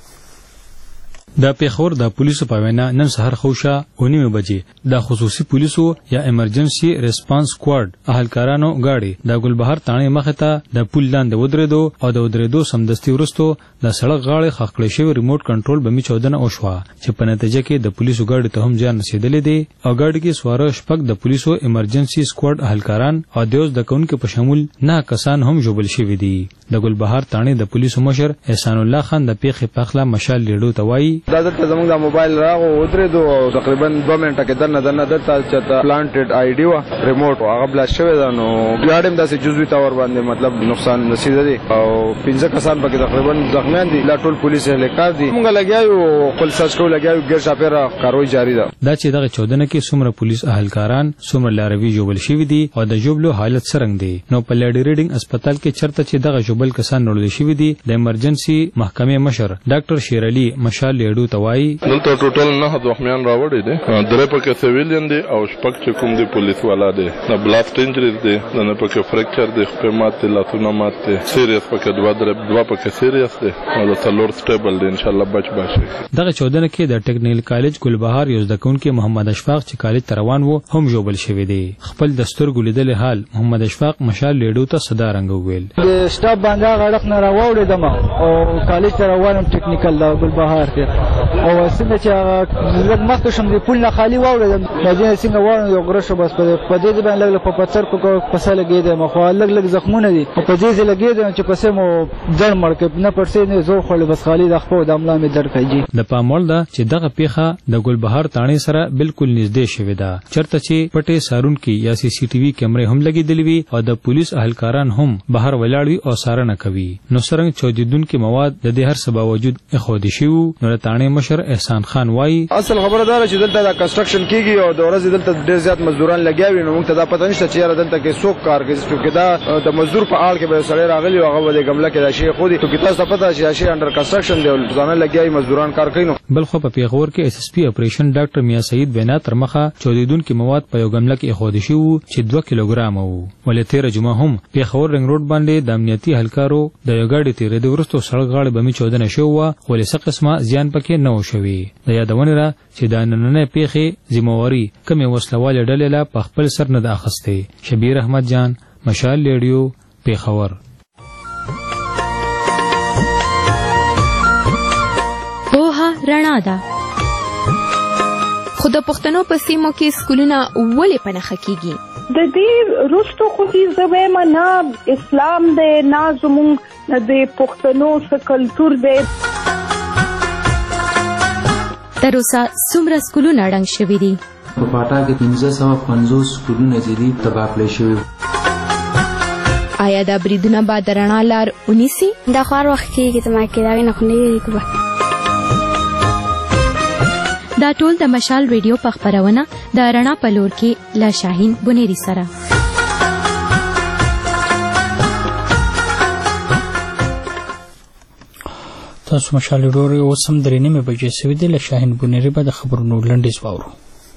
د پیښور د پولیسو په وینا نن سهار خوشا ونیمه بجې د خصوصي پولیسو یا ایمرجنسي ریسپانس سکواډ اهلکارانو غاړي د ګلبهار تانې مخه ته د پول لاندې ودرېدو او د ودرېدو سمدستي ورستو د سړک غاړې خخکړې شوی ریموټ کنټرول بمی چودنه وشوه چې په نتیجه کې د پولیسو غاړي ته هم ځان رسیدلې دي او غاړي کې سواره شپږ د پولیسو ایمرجنسي سکواډ اهلکاران او د اوس د کونکو په شمول نه کسان هم ژوبل شوي دي. د ګلبهار تانې د پولیسو مشر احسان الله خان د پیښې پخلا مشال لیډو ته وایي دا دلته زموږ د موبایل راغو ودرېدو او تقریبا دوه منټه کې دنه دنه دلته چې پلانټډ آی ډي وه ریموټ هغه بلاست شوی ده نو ګاډي هم داسې جزوي طور باندې مطلب نقصان رسیده دي او پنځه کسان پکې تقریبا زخمیان دي. لا ټول پولیس اهلکار دي موږ لګیا یو خپل سرچ کوو لګیا یو ګیر چاپېره کاروي جاري ده. دا چې دغه چودنه کې څومره پولیس اهلکاران څومره لاروي ژوبل شوي دي او د ژوبلو حالت څرنګه دی نو په لیډي ریډینګ هسپتال کې چرته چې دغه ژوبل کسان نړول شوي دي د ایمرجنسي محکمې مشر ډاکټر شیر علي مشال لیډو ته وایي دلته ټوټل نه زخمیان راوړي دي درې پکې سیویلین دي او شپږ چې کوم دي پولیس والا دي د بلاست انجریز دي نه پکې فریکچر دي خپې مات دي لاسونه مات دي سیریس پکې دوه درې دوه پکې سیریس دي او د څلور سټیبل دي ان شاء الله بچ باشي. دغه چودنه کې د ټیکنیکل کالج ګلبهار یو زده کوونکی محمد اشفاق چې کالج ته روان وو هم ژوبل شوی دی. خپل د سترګو لیدلې حال محمد اشفاق مشال لیډو ته صدا رنګ وویل د سټاپ باندې غړخ نه راوړم او کالج ته روانم ټیکنیکل د ګلبهار ته او څنګه چې لږ مخکې شم د پول نه خالي واوړېدم دا ځینې څنګه واړم یو غره شو بس په دې باندې لږ په پڅر کو پسه لګېدم خو لږ لږ زخمونه دي په دې ځای لګېدم چې پسې مو ځړ مړ کړ نه پرسې نه زور خوړل بس خالي د خپل د املا مې درد کوي. د پاموړ ده چې دغه پیښه د ګلبهار تانې سره بالکل نږدې شوې ده چرته چې پټې سارون کې یا سی سی ټي وي کیمرې هم لګېدلې وي او د پولیس اهلکاران هم بهر ولاړ وي او څارنه کوي. نو څرنګه چودیدونکو مواد د دې هر څه باوجود اخودي شي نو د تانې مشر احسان خان وایي اصل خبره دا چې دلته د کنسټرکشن کیږي او د ورځې دلته ډېر زیات مزدوران لګیاوي نو موږ ته دا پته نشته چې یاره دلته کې څوک کار کوي چې دا د مزدور په اړه کې به سړی راغلی او هغه د ګمله کې د شي خو دې ټکو تاسو پته چې شي انډر کنسټرکشن دی ځانه لګیاوي مزدوران کار کوي. بل خو په پیښور کې اس اس پی اپریشن ډاکټر میا سعید بینا تر مخه چودیدونکو مواد په یو ګمله کې اخودي شي چې دوه کیلوګرام وو. ولې تیر جمعه هم پیښور رنګ روډ باندې د امنیتي اهلکارو د یو ګاډي تیرې د ورستو سړک غاړې بمی چودنه شو ولې څه قسمه زیان پکې نه وشوي. د یادونه را چې د نننې پیښې ذمہواری کومه وسلواله ډلې لا په خپل سر نه د اخستې. شبیر احمد جان مشال ریډیو پیښور. پوهه رڼا ده خو د پښتنو په سیمو کې سکولونه ولې په نښه کیږي؟ د دې رستو خو دې زه وایم نه اسلام دی نه زموږ د پښتنو څه کلتور دی. تر اوسه څومره سکولونه ړنګ شوي دي؟ په پاټا کې پنځه سوه پنځوس سکولونه چې دي تباه کړای شوي. آیا دا بریدونه به د رڼا لار ونیسي؟ دا خو هر وخت کېږي ته ما کې د هغې نه خو نه کېږي. دا ټول د مشال ریډیو په خپرونه د رڼا په لور کې له شاهین بنيري سره. تاسو مشال ریډیو اوس هم درې نیمې بجې سوي دي. له شاهین بنيري به د خبرونو لنډیز واورو.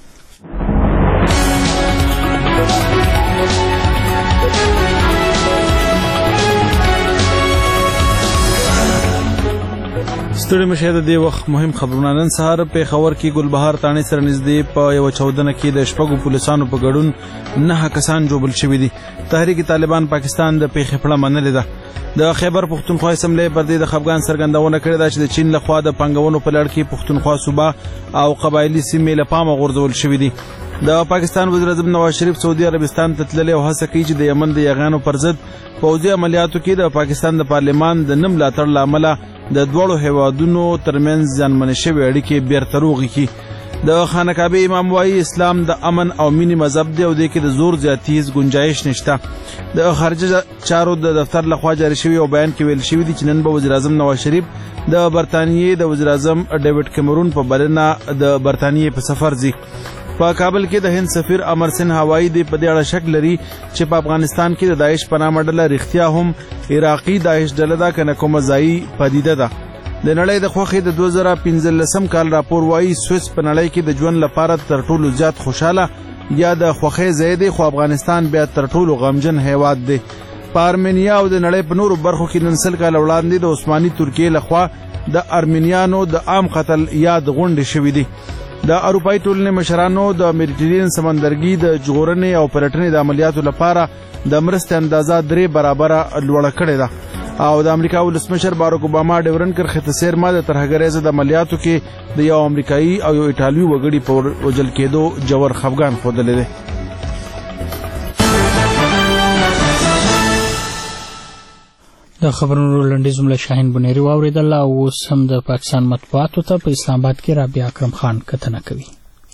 ستړي مشه د دې وخت مهم خبرونه. نن سهار پېښور کې ګلبهار تاڼې سره نږدې په یوه چاودنه کې د شپږو پولیسانو په ګډون نهه کسان ژوبل شوي دي. تحریک طالبان پاکستان د پېښې پړه منلې ده. د خیبر پښتونخوا اسمبلی پر دې د خفګان څرګندونه کړې ده چې د چین لخوا د پانګونو په لړ کې پښتونخوا صوبه او قبایلي سیمې له پامه غورځول شوي دي. د پاکستان وزیر اعظم نواز شریف سعودي عربستان ته تللی او هڅه کوي چې د یمن د یاغانو پر ضد پوځي عملیاتو کې د پاکستان د پارلمان د نه ملاتړ له امله د دواړو هیوادونو ترمنځ زیانمنې شوې اړیکې بیرته روغې کړي. د خانقاه امام وایي اسلام د امن او مینې مذهب دی او دې کې د زور زیاتي هیڅ گنجایش نشته. د خارجه چارو د دفتر لخوا جاري شوي او بیان کې ویل شوي دي چې نن به وزیر اعظم نواز شریف د برطانیې د وزیر اعظم ډیوډ کیمرون په بلنه د برطانیې په سفر ځي. په کابل کې د هند سفیر امر سن هوایی دی په دې اړه شک لري چې په افغانستان کې د داعش په نامه ډله رښتیا هم عراقي داعش ډله ده که نه کومه ځایي پدیده ده. د نړۍ د خوښۍ د دوه زره پنځلسم کال راپور وایي سویس په نړۍ کې د ژوند لپاره تر ټولو زیات خوشحاله یا د خوښۍ ځای دی، خو افغانستان بیا تر ټولو غمجن هیواد دی. په ارمینیا او د نړۍ په نورو برخو کې نن سل کاله وړاندې د عثماني ترکیې لخوا د ارمینیانو د عام قتل یاد غونډې شوي دي. د اروپایي ټولنې مشرانو د میډیټرینین سمندرګي د ژغورنې او پلټنې د عملیاتو لپاره د مرستې اندازه درې برابره لوړه کړې ده. او د امریکا ولسمشر باراک اوباما ډیورن کرښې ته څیرمه د ترهګرۍ ضد عملیاتو کې د یو امریکایي او یو ایټالوي وګړي په وژل کېدو ژور خفګان ښودلی دی. د خبرونو لنډیز له شاهین بنيري واورېدل. او اوس هم د پاکستان مطبوعاتو ته په اسلام آباد کې رابعه اکرم خان کتنه کوي.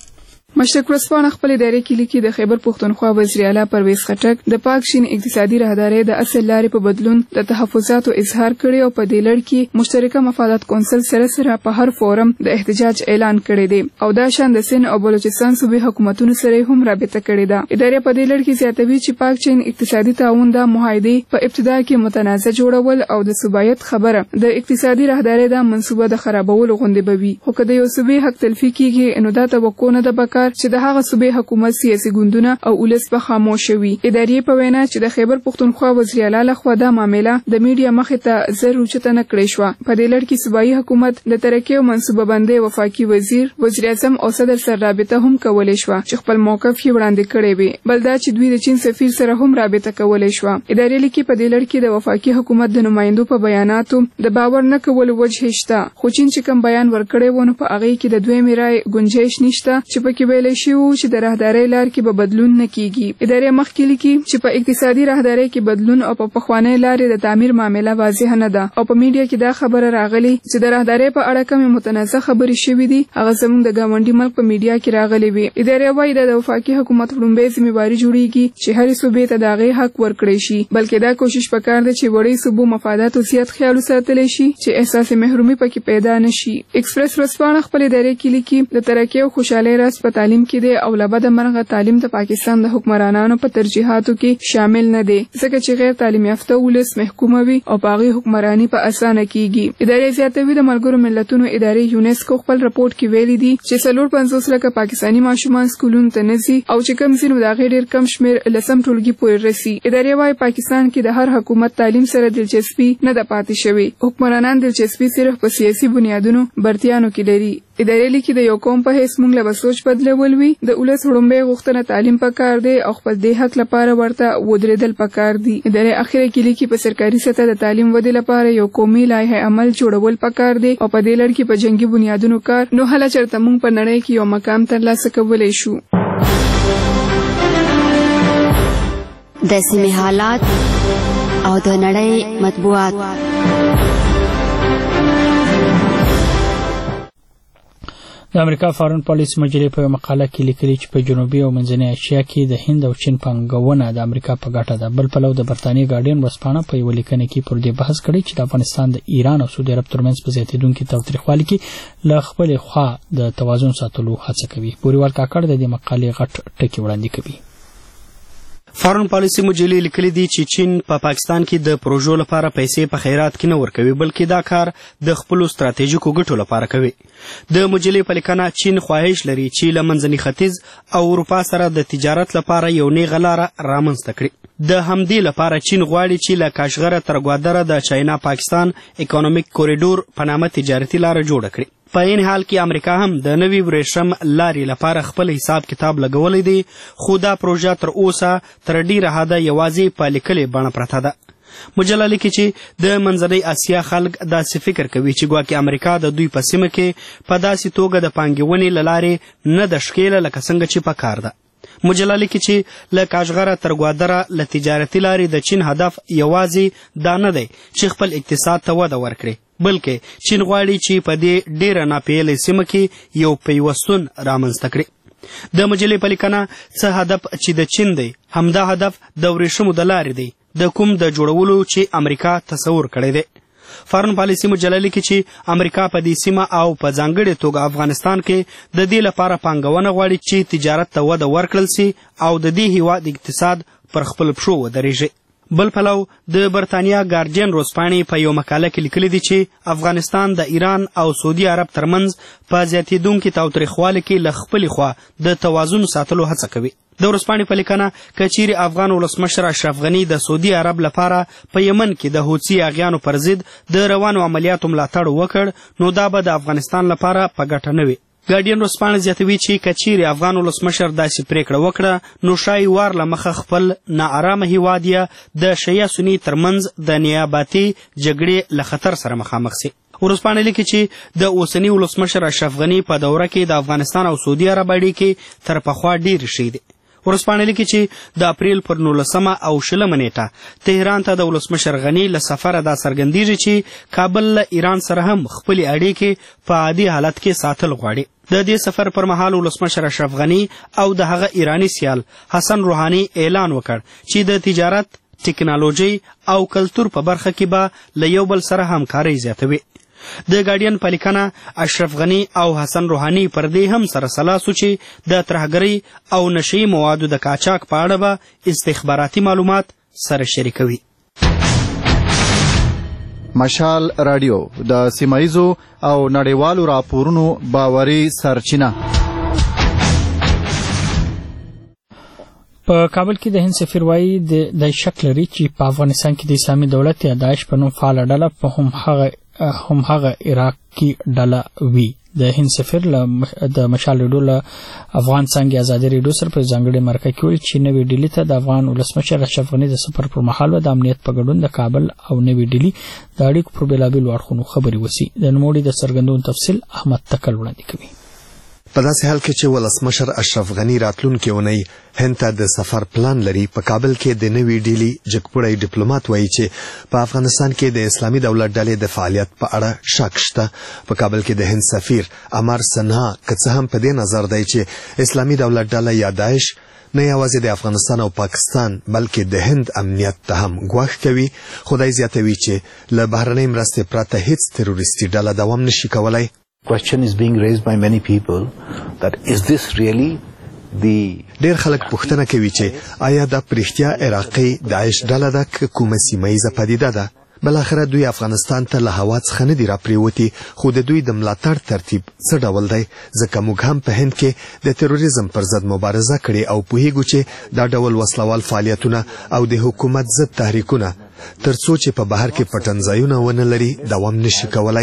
مشرق ورځپاڼه خپل ادارې کې لیکي د خیبر پښتونخوا وزیر اعلی پرویز خټک د پاک شین اقتصادي راهدارۍ د اصل لارې په بدلون د تحفظاتو اظهار کړي او په دې لړ کې مشترکه مفادات کونسل سره سره په هر فورم د احتجاج اعلان کړی دی او دا شان د سند او بلوچستان صوبې حکومتونو سره هم رابطه کړې ده. ادارې په دې لړ کې زیاتوي چې پاک شین اقتصادي تعاون د معاهدې په ابتدا کې متنازع جوړول او د صوبایت خبره د اقتصادي راهدارۍ د منصوبه د خرابولو غونډې بوي. خو کله یو صوبې حق تلفي کیږي نو دا توقع نه ده پکار چې د هغه صوبې حکومت سیاسي ګوندونه او ولس په خاموش وي. ادارې په وینا چې د خیبر پښتونخوا وزیر اعلی لخوا دا معاملې د میډیا مخې ته زر اوچته نه کړې شوه. په دې لړ کې صوبایي حکومت د ترقۍ او منصوبه بندۍ وفاقي وزیر وزیر اعظم او صدر سره رابطه هم کولای شوه چې خپل موقف یې وړاندې کړی وي. بل دا چې دوی د چین سفیر سره هم رابطه کولای شوه. ادارې لیکي په دې لړ کې د وفاقي حکومت د نمائندو په بیاناتو د باور نه کولو وجه شته، خو چین چې کوم بیان ورکړی و نو په هغه کې د دویمې رای گنجائش نشته چې پکې ویل شي چې د راهدارۍ لار کې به بدلون نه کیږي. ادارې مخکې لیکي چې په اقتصادي راهدارۍ کې بدلون او په پخوانۍ لارې د تعمیر معامله واضح نه ده او په میډیا کې دا خبره راغلي چې د راهدارۍ په اړه کومې متنازع خبرې شوې دي هغه زموږ د ګاونډي ملک په میډیا کې راغلي وي. ادارې وایي د وفاقي حکومت لومړی ذمہواري جوړیږي چې هرې صوبې ته د هغې حق ورکړی شي، بلکې دا کوشش پکار ده چې وړې صوبو مفاداتو زیات خیال وساتلی شي چې احساس محرومي پکې پیدا نه شي. ایکسپریس ورځپاڼه خپل ادارې کې لیکي د ترقۍ او خوشحالۍ راز په تعلیم کې دی او لبد مرغه تعلیم د پاکستان د حکمرانانو په ترجیحاتو کې شامل نه دی ځکه چې غیر تعلیم یافته ولس محکومه وي او باغی حکمرانی په اسانه کیږي. ادارې زیاتوي د ملګرو ملتونو ادارې یونیسکو خپل رپورت کې ویلي دي چې څلور پنځوس لکه پاکستانی ماشومان سکولونو ته نه ځي او چې کم ځینو د هغې ډېر کم شمېر لسم ټولګي پورې رسي. ادارې وایي پاکستان کې د هر حکومت تعلیم سره دلچسپي نه ده پاتې شوې. حکمرانان دلچسپي صرف په سیاسي بنیادونو برتیانو کې لري. ادارې لیکي د یو قوم په حیث موږ له به سوچ بدلول وي د ولس وړومبی غوښتنه تعلیم پکار دی او خپل دې حق لپاره ورته ودرېدل پکار دي. ادارې اخره کې لیکي په سرکاري سطح د تعلیم ودې لپاره یو قومي لایحه عمل جوړول پکار دی او په دې لړ کې په جنگي بنیادونو کار نو هله چېرته موږ په نړۍ کې یو مقام ترلاسه کولی شو. د سیمې حالات او د نړۍ مطبوعات. د امریکا فارن پالیسي مجلې په مقاله کې لیکلي چې په جنوبي او منځنۍ اشیا کې د هند او چین پانګونه د امریکا په ګټه ده. بل پلو د برتانیې ګارډین ورځپاڼه په یوه لیکنه کې پر دې بحث کړی چې د افغانستان د ایران او سعودي عرب ترمنځ په زیاتېدونکي تاوتریخوالي کې له خپلې خوا د توازن ساتلو هڅه کوي. پوریوال کاکړ د دې مقالې غټ ټکي وړاندې کوي. فارن پالیسي مجلې لیکلي دي چې چین په پا پاکستان کې د پروژو لپاره پیسې په خیرات کې نه ورکوي، بلکې دا کار د خپلو ستراتیژیکو ګټو لپاره کوي. د مجلې په لیکنه چین خواهش لري چې له منځني ختیځ او اروپا سره د تجارت لپاره یو نیغه لاره رامنځته کړي. د همدې لپاره چین غواړي چې له کاشغره تر ګوادره د چاینا پاکستان اکونومیک کوریډور په نامه تجارتي لاره جوړه کړي. په این حال کې امریکا هم د نوي ورېښم لارې لپاره خپل حساب کتاب لګولی دی، خو دا پروژه تر اوسه تر ډیره حده یوازې په لیکلې بڼه پرته ده. مجله لیکي چې د منځنۍ اسیا خلک داسې فکر کوي چې ګواکې امریکا د دوی په سیمه کې په داسې توګه د پانګونې له لارې نه ده ښکېله لکه څنګه چې په کار ده. مجله لیکي چې له کاشغره تر ګوادره له تجارتي لارې د چین هدف یوازې دا نه دی چې خپل اقتصاد ته وده ورکړي، بلکې چین غواړي چې په دې ډیره ناپیلې سیمه کې یو پیوستون رامنځته کړي. د مجلې په لیکنه څه هدف چې د چین دی، همدا هدف د ورېښمو د لارې دی، د کوم د جوړولو چې امریکا تصور کړی دی. فارن پالیسي مجله لیکي چې امریکا په دې سیمه او په ځانګړې توګه افغانستان کې د دې لپاره پانګونه غواړي چې تجارت ته وده ورکړل سي او د دې هیواد اقتصاد پر خپل پښو ودرېږي. بل پلو د برتانیا ګارډین ورځپاڼې په یو مقاله کې لیکلي دي چې افغانستان د ایران او سعودي عرب ترمنځ په زیاتېدونکي تاوتریخوالي کې له خپلې خوا د توازن ساتلو هڅه کوي. د ورځپاڼې په لیکنه که چیرې افغان ولسمشر اشرف غني د سعودي عرب لپاره په یمن کې د حوثي اغیانو پر ضد د روانو عملیاتو ملاتړ وکړ، نو دا به د افغانستان لپاره په ګټه نه وي. ګارډین ورځپاڼه زیاتوي چې که چیرې افغان ولسمشر داسې پریکړه وکړه، نو ښایي وار له مخه خپل ناارامه هیواد یې د شیعه سني ترمنځ د نیاباتي جګړې له خطر سره مخامخ سي. ورځپاڼه لیکي چې د اوسني ولسمشر اشرف غني په دوره کې د افغانستان او سعودي عرب اړیکې تر پخوا ډېرې ښې دي. ورځپاڼه لیکي چې د اپریل پر نولسمه او شلمه نیټه تهران ته د ولسمشر غني له سفره دا څرګندېږي چې کابل له ایران سره هم خپلې اړیکې په عادي حالت کې ساتل غواړي. د دې سفر پر مهال ولسمشر اشرف غني او د هغه ایرانی سیال حسن روحاني اعلان وکړ چې د تجارت، ټکنالوژي او کلتور په برخه کې به له یو بل سره همکارۍ زیاتوي. د ګارډین په لیکنه اشرف غني او حسن روحاني پر دې هم سره سلا سو چې د ترهګرۍ او نشي موادو د قاچاق په اړه به استخباراتي معلومات سره شریکوي. مشال رادیو د سیمایزو او نړیوالو راپورونو باوري سرچینه. په کابل کې د هند سفیر وایي د شک لري چې په افغانستان کې د اسلامي دولت یا داعش په نوم فعاله ډله په هم هغه هم هغه عراقي ډله وي. د هند سفیر د مشال ریډیو له افغان څانګې ازادي ریډیو سره په ځانګړې مرکه کې ویل چې نوې ډیلي ته د افغان ولسمشر اشرف غني د سفر پر مهال د امنیت په ګډون د کابل او نوې ډیلي د اړیکو پر بېلابېلو اړخونو خبرې وسي. د نوموړي د څرګندونو تفصیل احمد تکل وړاندې کوي. په داسې حال کې چې ولسمشر اشرف غني راتلونکې اونۍ هند ته د سفر پلان لري، په کابل کې د نوې ډیلي جګپوړی ډیپلوماټ وایي چې په افغانستان کې د اسلامي دولت ډلې د فعالیت په اړه شک شته. په کابل کې د هند سفیر امار سنها که څه هم په دې نظر دی چې اسلامي دولت ډله یا داعش نه یوازې د افغانستان او پاکستان بلکې د هند امنیت ته هم ګواښ کوي، خو دی زیاتوي چې له بهرنۍ مرستې پرته هیڅ تروریستي ډله دوام نشي کولی. Question is being raised by many people that is this really the ډېر خلک پوښتنه کوي چې آیا دا پرېښتیا عراقي داعش ډله ده که کومه سیمه ییزه پدیده ده. بلاخره دوی افغانستان ته له هوا څخه نه دي راپریوتي، خو د دوی د ملاتړ ترتیب څه ډول دی، ځکه موږ هم په هند کې د تروریزم پر ضد مبارزه کړې او پوهیږو چې دا ډول وسلوال فعالیتونه او د حکومت ضد تحریکونه تر څو چې په بهر کې پټنځایونه ونه لري دوام نشي کولای.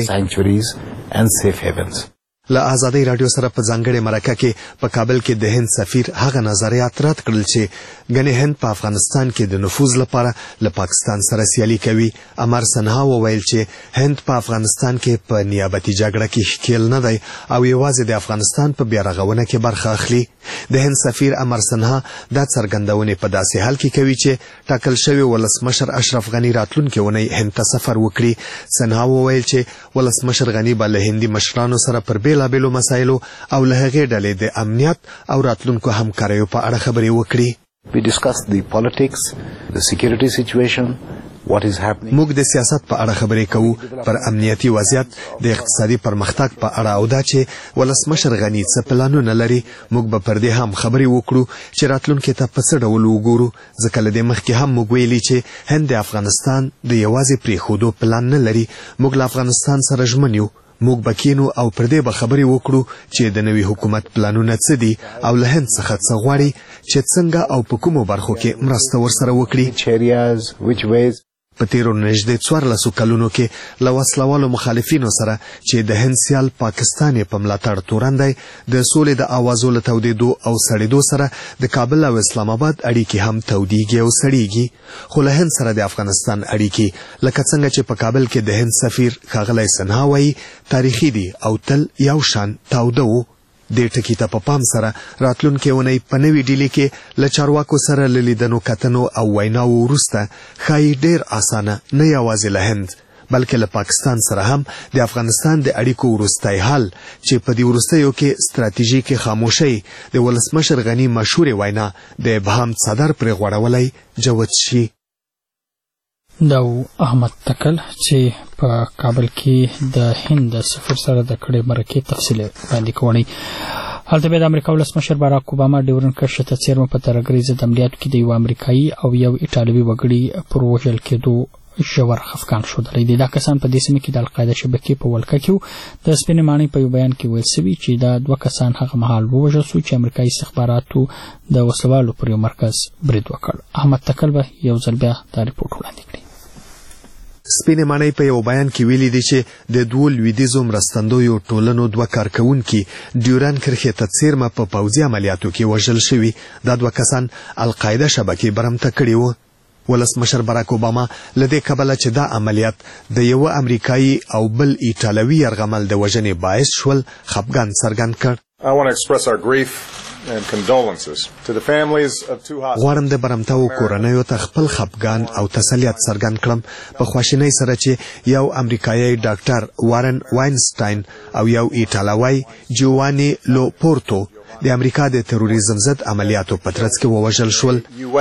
له آزادۍ راډیو سره په ځانګړې مرکه کې په کابل کې د هند سفیر هغه نظریات رد کړل چې ګنې هند په افغانستان کې د نفوذ لپاره له پاکستان سره سیالي کوي. امر سنها وویل چې هند په افغانستان کې په نیابتي جګړه کې ښکیل نه دی او یوازې د افغانستان په بیارغونه کې برخه اخلي. د هند سفیر امر سنها دا څرګندونې په داسې حال کې کوي چې ټاکل شوی ولسمشر اشرف غنی راتلونکې اونۍ هند ته سفر وکړي. سنها وویل چې ولسمشر غنی به له هندي مشرانو سره پر بیلابیلو مسایلو او له هغې ډلې د امنیت او راتلونکو همکاریو په اړه خبرې وکړي. We discussed the politics, the security situation, what is happening. موږ د سیاست په اړه خبرې کوو، پر امنیتي وضعیت، د اقتصادي پرمختګ په اړه او دا چې ولسمشر غنی څه پلانونه لري. موږ به پر دې هم خبرې وکړو چې راتلونکي ته په څه ډول وګورو، ځکه له دې مخکې هم موږ ویلي چې هند د افغانستان د یوازې پرېښودو پلان نه لري. موږ له افغانستان سره ژمن یو. موږ به کینو او پر دې به خبرې وکړو چې د نوي حکومت پلانونه څه دي او له هند څخه څه غواړي چې څنګه او په کومو برخو کې مرسته ورسره وکړي. په تیرو نږدې څوارلسو کلونو کې له وسلوالو مخالفینو سره چې د هند سیال پاکستان یې په ملاتړ تورن دی، د سولې د اوازو له تودېدو او سړېدو سره د کابل او اسلام آباد اړیکې هم تودېږي او سړېږي. خو له هند سره د افغانستان اړیکې لکه څنګه چې په کابل کې د هند سفیر ښاغلی سنها وایي تاریخي دي او تل یو شان تاوده وو. دې ټکي ته په پام سره راتلونکې اونۍ په نوې ډیلي کې له چارواکو سره له لیدنو کتنو او ویناوو وروسته ښایي ډېر اسانه نه یوازې له هند بلکې له پاکستان سره هم د افغانستان د اړیکو وروستی حل چې په دې وروستیو کې ستراتیژیکې خاموشۍ د ولسمشر غني مشهورې وینا د ابهام څادر پرې غوړولی جوت شي. دا احمد تکل چې په کابل کې د هند سفیر سره د کړې مرکې تفصیل وړاندې کوي. هلته به د امریکا ولسمشر باراک اوباما ډیورن کرښې ته څیرمه په ترهګرۍ ضد عملیاتو کې د یو امریکایي او یو ایټالوي وګړي پر وژل کېدو ژور خفګان ښودلی دی. دا کسان په دې سیمه کې د القاعده شبکې په ولکه کې وو. د سپینې ماڼۍ په یو بیان کې ویل شوي چې دا دوه کسان هغه مهال ووژل شو چې امریکایي استخباراتو د وسلوالو پر یو مرکز برید وکړ. احمد تکل به یو ځل بیا دا رپورټ وړاندې کړي. سپینې ماڼۍ په یو بیان کې ویلي دي چې د دوو لویدیځو مرستندویو ټولنو دوه کارکوونکي ډیورن کرښې ته څیرمه په پوځي عملیاتو کې وژل شوي. دا دوه کسان القاعده شبکې برمته کړي وو. ولسمشر باراک اوباما له دې کبله چې دا عملیات د یوه امریکایي او بل ایټالوي یرغمل د وژنې باعث شول خفګان څرګند کړ. غواړم د برمتاو کورنیو ته خپل خفګان او تسلیت څرګند کړم په خواشینۍ سره چې یو امریکایي ډاکټر وارن واینسټاین او یو ایټالوی جووانی لوپورتو د امریکا د تروریزم ضد عملیاتو په ترڅ کې ووژل شول.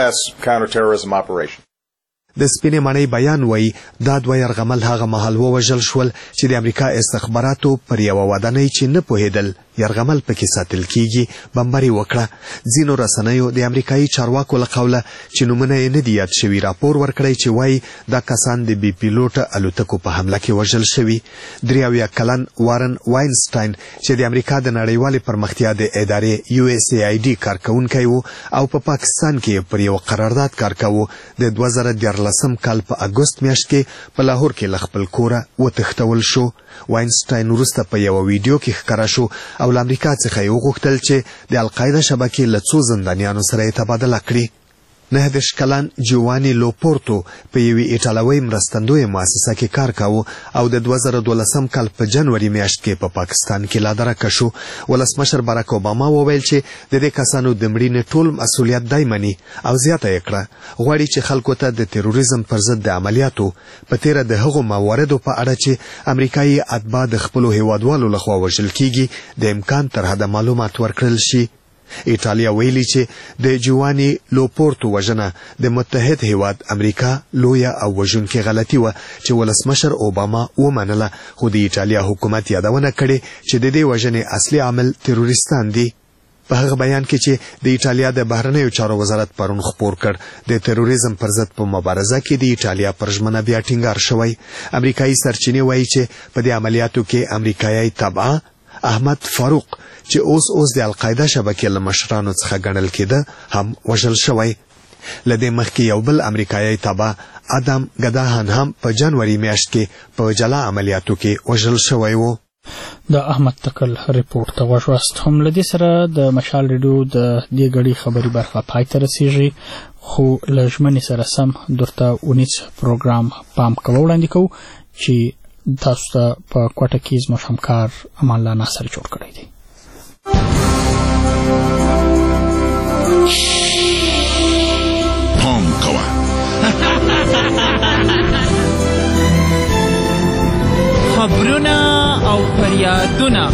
د سپینې ماڼۍ بیان وایي دا دوه یرغمل هغه مهال ووژل شول چې د امریکا استخباراتو پر یوه ودانۍ چې نه پوهېدل یرغمل پکې ساتل کیږي بمباري وکړه. ځینو رسنیو د امریکایي چارواکو له قوله چې نومونه یې نه دي یاد شوي راپور ورکړی چې وایي دا کسان د بې پیلوټه الوتکو په حمله کې وژل شوي. درې اویا کلن وارن واینسټاین چې د امریکا د نړیوالې پرمختیا د ادارې یو اس ای آی ډي کارکوونکی و او په پاکستان کې پر یو قرارداد کار کوو د دوه زره دیارلسم کال په اګوست میاشت کې په لاهور کې له خپل کوره وتښتول شو. واینسټاین وروسته په یوه ویډیو کې ښکاره شو او له امریکا څخه یې وغوښتل چې د القاعده شبکې له څو زندانیانو سره یې تبادله کړي. نهه دېرش کلن جووانی لوپورتو په یوې ایټالوۍ مرستندویه مؤسسه کې کار کاوه او د دوه زره دولسم کال په جنوري میاشت کې په پاکستان کې لادرکه شو. ولسمشر باراک اوباما وویل چې د دې کسانو د مړینې ټول مسؤلیت دی مني او زیاته یې کړه غواړي چې خلکو ته د تروریزم پر ضد د عملیاتو په تیره د هغو مواردو په اړه چې امریکایي اتباع د خپلو هیوادوالو لخوا وژل کیږي د امکان تر حده معلومات ورکړل شي. ایټالیا ویلي چې د جووانی لوپورتو وژنه د متحد هیواد امریکا لویه او وژونکې غلطي وه چې ولسمشر اوباما ومنله، خو د ایټالیا حکومت یادونه کړې چې د دې وژنې اصلي عامل تروریستان دي. په هغه بیان کې چې د ایټالیا د بهرنیو چارو وزارت پرون خپور کړ د تروریزم پر ضد په مبارزه کې د ایټالیا پر ژمنه بیا ټینګار شوی. امریکایي سرچینې وایي چې په دې عملیاتو کې امریکایي تبعه احمد فاروق چې اوس اوس د القاعده شبکې له مشرانو څخه ګڼل کېده هم وژل شوی. له دې مخکې یو بل امریکایي تبعه ادم ګداهن هم په جنوري میاشت کې په جلا عملیاتو کې وژل شوی و. د احمد تکل رپورټ ته غوږ واست. هم له دې سره د مشال ریډیو د دې غړي خبري برخه پای ته رسیږي، خو له ژمنې سره سم درته اونیز پروګرام پام کوو وړاندې کوو چې تاسو ته په کوټه کې زموږ همکار امان الله ناصر جوړ کړی دی. پام کوه. خبرونه او فریادونه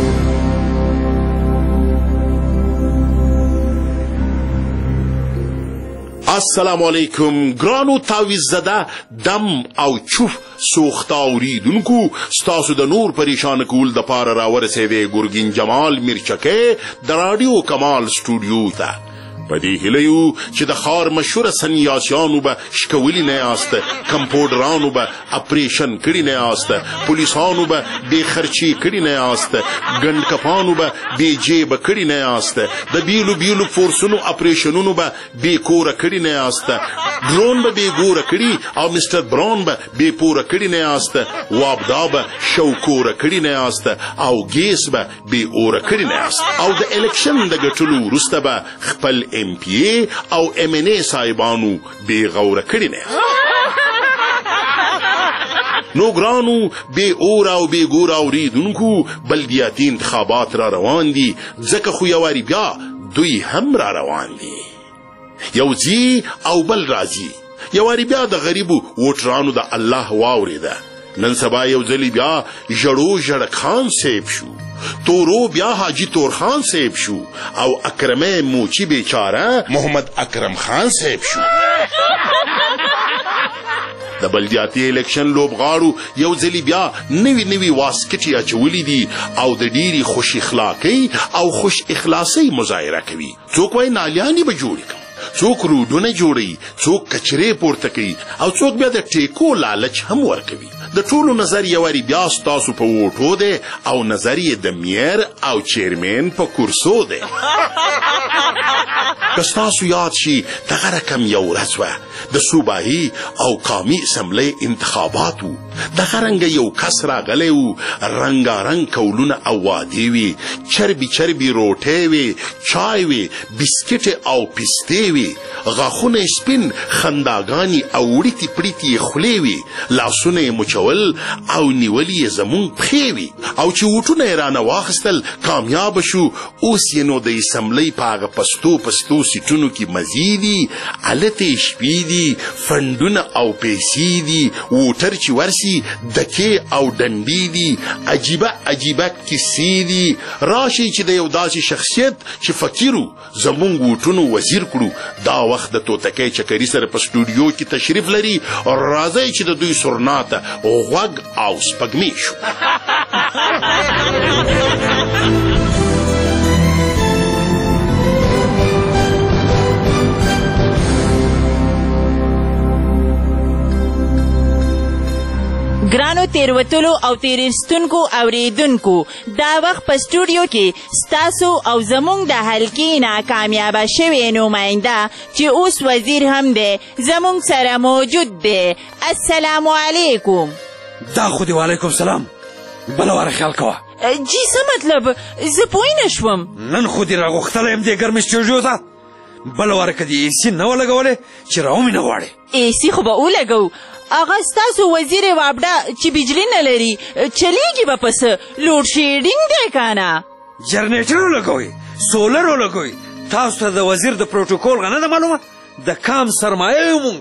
السلام علیکم ګرانو تعویذ زده دم او چوف سوخته اوریدونکو، ستاسو د نور پریشان کول د پاره راورسېدی ګرګین جمال میرچکې د راډیو کمال سټوډیو ته. په دې هیله یو چې د ښار مشهوره سنیاسیانو به شکولي نه یاست، کمپاوډرانو به اپریشن کړي نه یاست، پولیسانو به بې خرچي کړي نه یاست، ګنډکپانو به بې جیبه کړي نه یاست، د بیلو بیلو فورسونو اپریشنونو به بې کوره کړي نه یاست، ډرون به بې ګوره کړي او مسټر براون به بې پوره کړي نه یاست، وابدا به شوکوره کړي نه یاست او ګیس به بې اوره کړي نه یاست، او د الیکشن د ګټلو وروسته به خپل ام پی ای او ام ان ای صاحبانو بې غوره کړي نه یاست. نو ګرانو بې اوره او بې ګوره اوریدونکو، بلدیاتي انتخابات را روان دي، ځکه خو یواري بیا دوی هم را روان دي. یو ځي او بل راځي، یواري بیا د غریبو ووټرانو د الله واورېده. نن سبا یو ځلي بیا ژړو ژړک خان صاحب شو، تورو بیا حاجی تور خان صاحب شو، او اکرمه موچی بیچاره محمد اکرم خان صاحب شو. د بلدیاتي الیکشن لوبغاړو یو ځلي بیا نوي نوي واسکټي اچولي دي او د ډیري خوش اخلاقۍ او خوش اخلاصۍ مظاهره کوي. څوک وایي نالیانې به جوړې کړم، څوک روډونه جوړوي، څوک کچرې پورته کوي او څوک بیا د ټیکو لالچ هم ورکوي. د ټولو نظر یواري بیا ستاسو په ووټو دی او نظر یې د میر او چیرمین په کرسو دی. که ستاسو یاد شي دغه رقم یو ورځ وه د صوبایي او قامي اسمبلۍ انتخابات وو. دغه رنګه یو کس راغلی و، رنګارنګ کولونه او وادې وې، چربي چربي روټۍ وې، چای وې، بسکټې او پستې وې، غاښونه یې سپین، خنداګانې او وړیتې پړیتې یې خولې وې، لاسونه یې مچول او نیولې یې زمونږ پښې وې. او چې ووټونه یې رانه واخیستل کامیابه شو. اوس یې نو د اسمبلۍ په هغه پستو پستو سیټونو کې مزې دي، التې شپې دي، فنډونه او پیسې دي، ووټر چې ورسي دکې او ډنډې دي، عجیبه عجیبه کیسې دي. راشي چې د یو داسې شخصیت چې فقیرو زمونږ ووټونو وزیر کړو، دا وخت د توتکۍ چکري سره په سټوډیو کې تشریف لري. راځئ چې د دوی سرناته غوږ او سپګمې شو. ګرانو تیروتلو او تیرستونکو اوریدونکو، دا وخت په سټوډیو کې ستاسو او زمونږ د حلقې ناکامیابه شوی نماینده چې اوس وزیر هم دی زمونږ سره موجود دی. السلام علیکم. دا خو دې وعلیکم سلام، بله واره خیال کوه. جی څه مطلب؟ زه پوه نه شوم. نن خو دې راغوښتلی یم دې ګرمې سټوډیو ته، بله واره که دې ایسي نه وه لګولې چې راومې نه غواړې. ایسي خو به ولګو، هغه ستاسو وزیر وابډه چې بجلی نه لري چلیږي به پسه، لوډ شیډینګ دی که نه؟ جنریټر ولګوئ، سولر ولګوئ. تاسو ته د وزیر د پروټوکول غه نه ده معلومه؟ د کام سرمایه یو مونږ.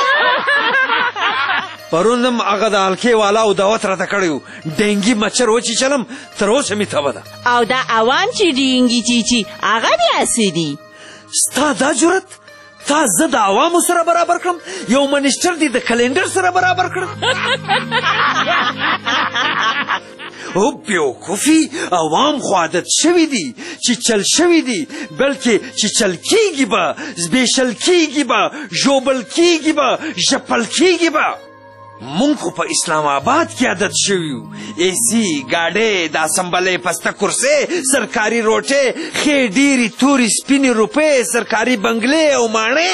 پرون هم هغه د حلقې والاو دعوت راته کړی و، ډینګي مچر وچیچلم، تر اوسه مې تبه ده. او دا عوام چې ډینګي چیچي هغه بیا څه دي؟ ستا دا جرت تا زه د عوامو سره برابر کړم، یو منیسټر دی د کلندر سره برابر کړم. او بیوقوفي عوام خو عادت شوي دي چې چل شوي دي، بلکې چې چل کیږي به، زبېښل کیږي به، ژوبل کیږي به، ژپل کیږي به. مونږ خو په اسلام آباد کې عادت شوي یو، ایسي ګاډۍ، د اسمبلۍ پسته کرسۍ، سرکاري روټۍ، ښې ډېرې تورې سپینې روپۍ، سرکاري بنګلې او ماڼۍ.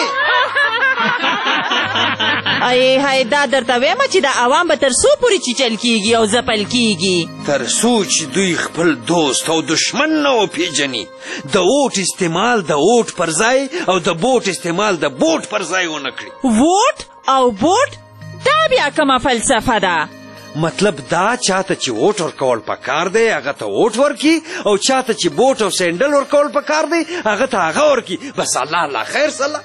ای هی دا درته وایم چې د عوام به تر څو پورې چیچل کیږي او ځپل کیږي؟ تر څو چې دوی خپل دوست او دشمن نه وپېژني، د اوټ استعمال د اوټ پر ځای او د بوټ استعمال د بوټ پر ځای ونه کړي. ووټ او بوټ دا بیا کومه فلسفه ده؟ مطلب دا چاته چې ووټ ورکول پکار دی هغه ته ووټ ورکي او چاته چې بوټ او سینډل ورکول پکار دی هغه ته هغه ورکي بس الله الله خیر سله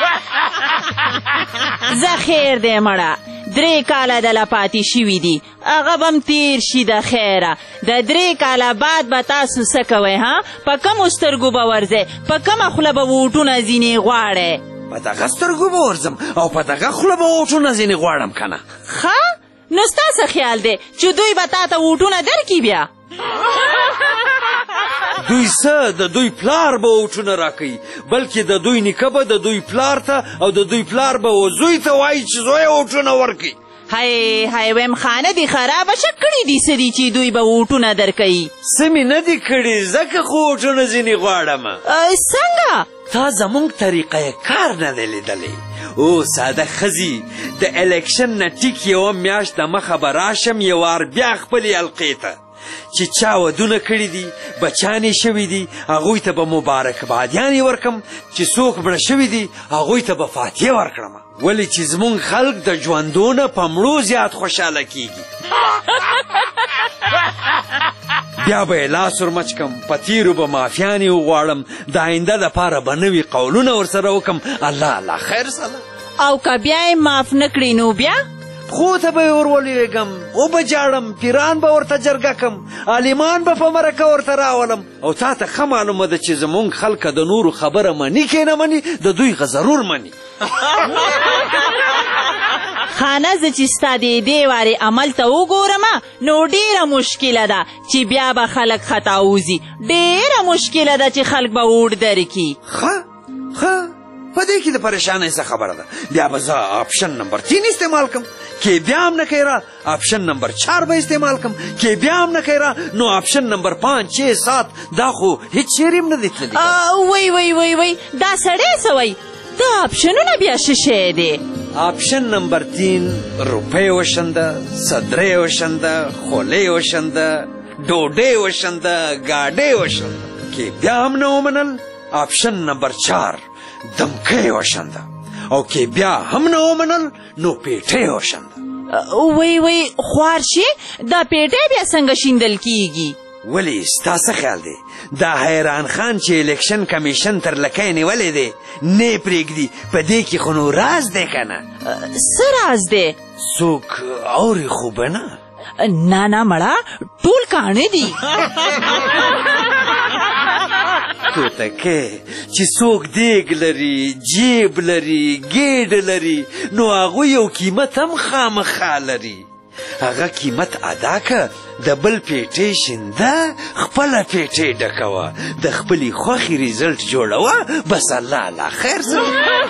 زه خیر دی مړه درې کاله دله پاتې شوي دي هغه به م تیر شي د خیره د درې کاله بعد به تاسو څه کوئ ها په کومو سترګو به ورځئ په کومه خوله به ووټونه ځینې غواړئ په دغه سترګو به ورځم او په دغه خوله به ووټونه ځینې غواړم که نه ښه نو ستا څه خیال دی چې دوی به تا ته ووټونه درکړي بیا دوی څه د دوی پلار به ووټونه راکوي بلکې د دوی نیکه به د دوی پلار ته او د دوی پلار به و زوی ته وایي چې زویه ووټونه ورکوي هی هی ویم خانه دې خرابه شه کړي دي څه دي چې دوی به ووټونه درکوي څه مې نه دي کړي ځکه خو ووټونه ځینې غواړم څنګه تا زموږ طریقه کار نه دی لیدلی او ساده ښځې د الیکشن نه ټیک یوه میاشت د مخه به راشم یو وار بیا خپلې حلقې ته چې چا ودونه کړي دي بچیان یې شوي دي هغوی ته به مبارکبادیانې ورکړم چې څوک مړه شوي دي هغوی ته به فاتحې ورکړم ولې چې زموږ خلک د ژوندونه په مړو زیات خوشحاله کیږي بیا به یې لاس ورمچ کم په تیرو به معافیانې وغواړم د آینده دپاره به نوي قولونه ورسره وکړم الله الله خیر سله او که بیا یې معاف نه کړي نو بیا خو ته به یې ورولېږم وبه جاړم پیران به ورته جرګه کم عالمان به په مرکه ورته راولم او تا ته ښه معلومه ده چې زموږ خلکه د نورو خبره مني که نه مني د دوی غ ضرور مني خانه زه چې ستا د دې وارې عمل ته وګورم نو ډېره مشکله ده چې بیا به خلک خطا وځي ډېره مشکله ده چې خلک به ووټ درکړي ښه ښه په دې کې د پریشانۍ څه خبره ده بیا به زه آپشن نمبر تین استعمال کم کې بیا هم نه کوي را آپشن نمبر چار به استعمال کم کې بیا هم نه کوي را نو آپشن نمبر پانچ چھ سات دا خو هیڅ چیرې هم نه دی تللی وی وی وی وی دا سړی څه وی دا آپشنونه بیا څه شی دی آپشن نمبر تین روپۍ وشنده صدرۍ وشنده خولۍ وشنده ډوډۍ وشنده ګاډۍ وشنده کې بیا هم نه ومنل آپشن نمبر چار دمکۍ وشنده او کې بیا هم نه ومنل نو پیټۍ وشنده وی وی خوار شي دا پیټۍ بیا څنګه شیندل کیږي ولې ستا څه خیال دی دا حیران خان چې الیکشن کمیشن تر لکۍ نیولی دی نه پرېږدي په دې کې خو نو راز دی که نه څه راز دی څوک اوري خو به نه نه نه مړه ټول کاڼه دي کوتکې چې څوک دیګ لري جیب لري ګېډه لري نو هغوی یو قیمت هم خامخا لري هغه قیمت ادا که د بل پیټۍ شینده خپله پیټۍ ډکوه د خپلې خوښې ریزلټ جوړوه بس الله الله خیر سره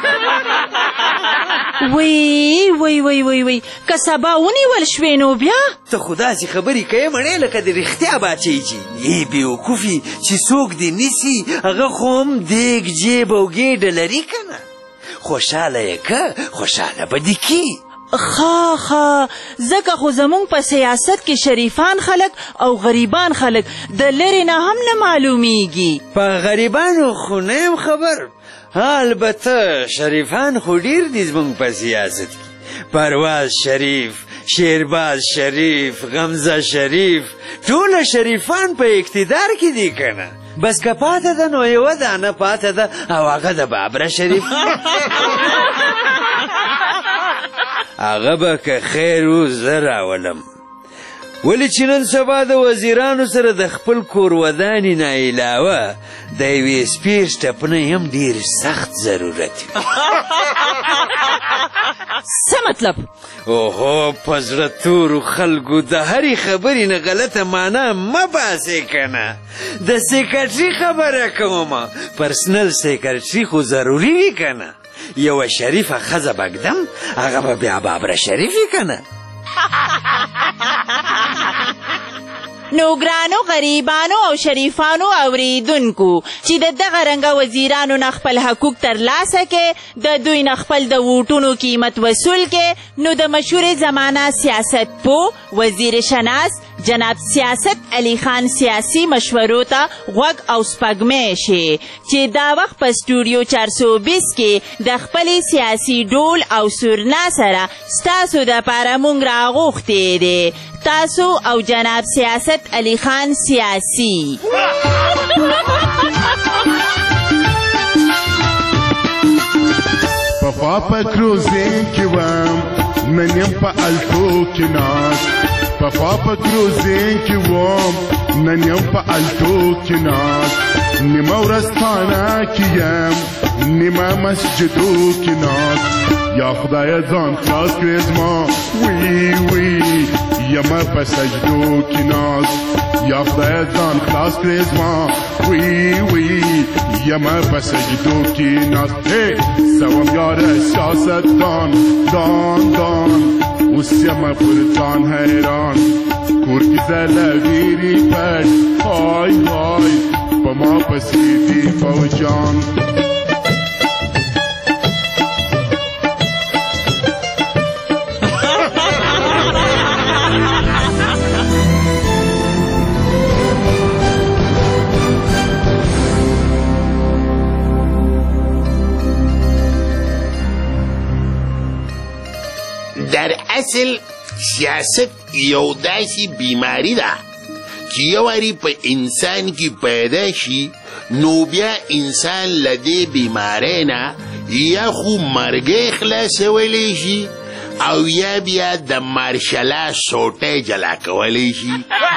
وی وی وی وی وی که سبا ونیول شوې نو بیا ته خو داسې خبرې کوې مړې لکه د رښتیا باچۍ چې ای بېوقوفي چې څوک دې نیسي هغه خو هم دیګ جیب او ګېډه لري که نه خوشحاله یې که خوشحاله به دې کي ښه ښه ځکه خو زموږ په سیاست کې شریفان خلک او غریبان خلک د لرې نه هم نه معلومیږي په غریبانو خو نه یم خبر البته شریفان خو ډیر دي زموږ په سیاست کې پرواز شریف شیرباز شریف غمزه شریف ټوله شریفان په اقتدار کې دي که نه بس که پاته ده نو یوه دانه پاته ده او هغه د بابره شریف هغه به که خیر و زه راولم ولې چې نن سبا د وزیرانو سره د خپل کور ودانې نه علاوه د یوې سپیر سټپنۍ هم ډېر سخت ضرورت وي څه مطلب اوهو په زړه تورو خلکو د هرې خبرې نه غلطه معنا مه باسې که نه د سیکرټري خبره کومه پرسنل سیکرټري خو ضروري وي که نه یوه شریفه ښځه بږدم هغه به بیا بابره شریف وي که نه نو ګرانو غریبانو او شریفانو اوریدونکو چې د دغه رنګه وزیرانو نه خپل حقوق ترلاسه کې د دوی نه خپل د ووټونو قیمت وصول کې نو د مشهور زمانه سیاست پو وزیر شناس جناب سیاست علی خان سیاسی مشورو ته غوږ او سپږمې شي چې دا وخت په سټوډیو چار سو بیس کې د خپلې سیاسي ډول او سورنا سره ستاسو دپاره موږ راغوښتې دی تاسو او جناب سیاست علی خان سیاسی پخوا په کروزې کې وم نن یم په الټو کې ناست پخوا په کروزې کې وم نن یم په الټو کې ناست نیمه ورځ خانه کې یم نیمه مسجدو کې ناست یا خدایه ځان خلاص کړې زما وی وی یمه په سجدو کې ناست یا خدایه ځان خلاص کړې زما وی وی یمه په سجدو کې ناست هی سوم یاره سیاست دان دان دان اوس یمه پر ځان حیران کور کې زلویري پټ های های په ما پسې دي فوجان در اصل سیاست یو داسې بیماری ده چې یو واري په انسان کې پیدا شي نو بیا انسان له دې بیمارۍ نه یا خو مرګی خلاصولی شي او یا بیا د مارشلا سوټۍ جلا کولی شي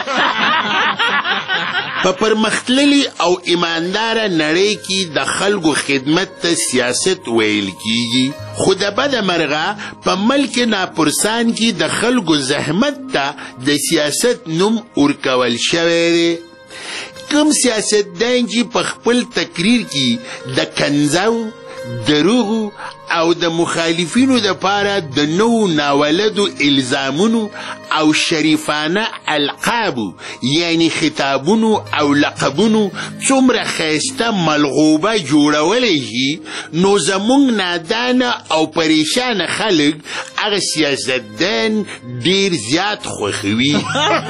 په پرمختللي او ایمانداره نړۍ کې د خلکو خدمت ته سیاست ویل کیږي خو د بده مرغه په ملک ناپرسان کې د خلکو زحمت ته د سیاست نوم ورکول شوی دی کوم سیاستدان چې په خپل تقریر کې د کنځاو دروغو او د مخالفینو دپاره د نوو ناولدو الزامونو او شریفانه القابو یعنی خطابونو او لقبونو څومره ښایسته ملغوبه جوړولی شي نو زموږ نادانه او پریشانه خلک هغه سیاستدان ډیر زیات خوښوي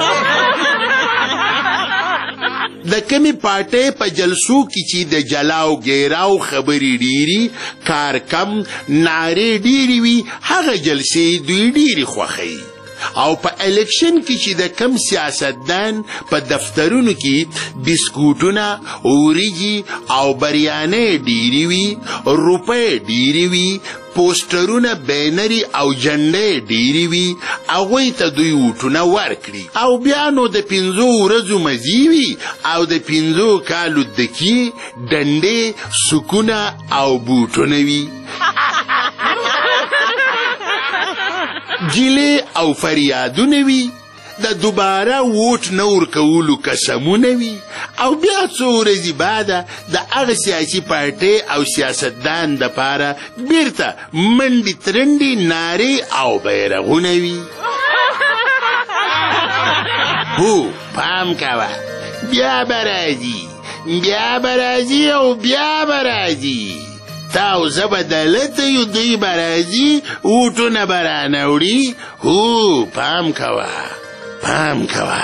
د کمی پارټۍ په جلسو کې چې د جلاو ګیراو خبرې ډیري کار کم نارې ډیري وي هغه جلسې دوی ډیري خوښوي او په الیکشن کې چې د کم سیاستدان په دفترونو کې بسکوټونه وریجې او بریانې ډیري وي روپۍ ډیري وي پوسټرونه بینري او جنډې ډیري وي هغوی ته دوی ووټونه ورکړي او بیا نو د پنځو ورځو مزي وي او د پنځو کالو دکي ډنډې سکونه او بوټونه وي ګیلې او فریادونه وي د دوباره ووټ نه ورکولو قسمونه وي او بیا څو ورځې بعده د هغه سیاسي پارټۍ او سیاستدان دپاره بیرته منډې ترنډې نارې او بیرغونه وي هو پام کوه بیا به راځي بیا به راځي او بیا به راځي تا او زه به دلته یو دوی به راځي ووټونه به رانه وړي هو پام کوه پام کوه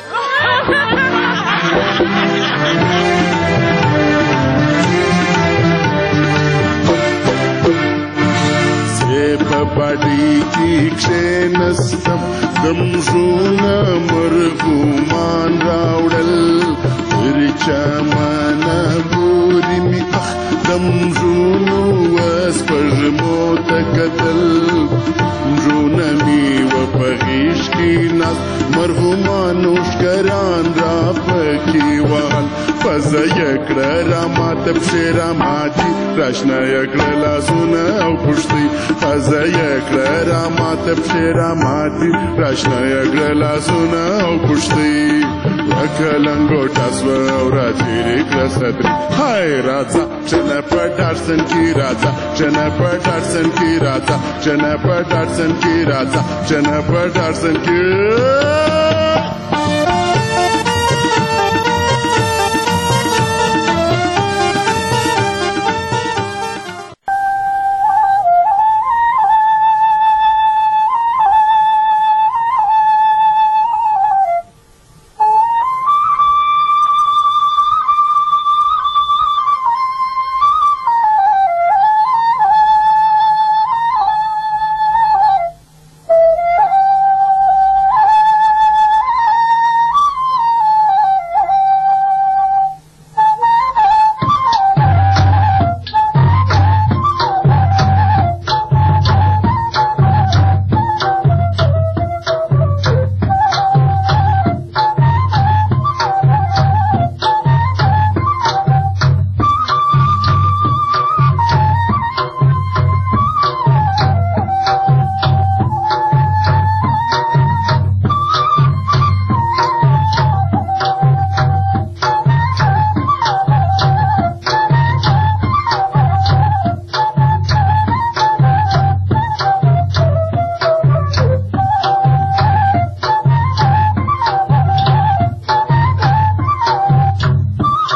زه په باډۍ کې کښېنستم د مږونه مرغومان راوړل تر چمنه پورې مې اخ د مږونو وسپږمو ته کتل مږونه مې و په غېږ کې ناست مرغومانو ښکران را پکې وهل پزه یې کړه را ماته پښې را ماتې را شنه یې کړه لاسونه او پښتۍ پزه یې کړه را ماته پښې را ماتې را شنه یې کړه لاسونه او پښتۍ لکه لنګوټه سوه او را تېرې کړه صدرې های راځه چې نه په ډاډسن کې راځه چې نه په ډاډسن کې راځه چې نه په ډاډسن کې راځه چې نه په ډاډسن کې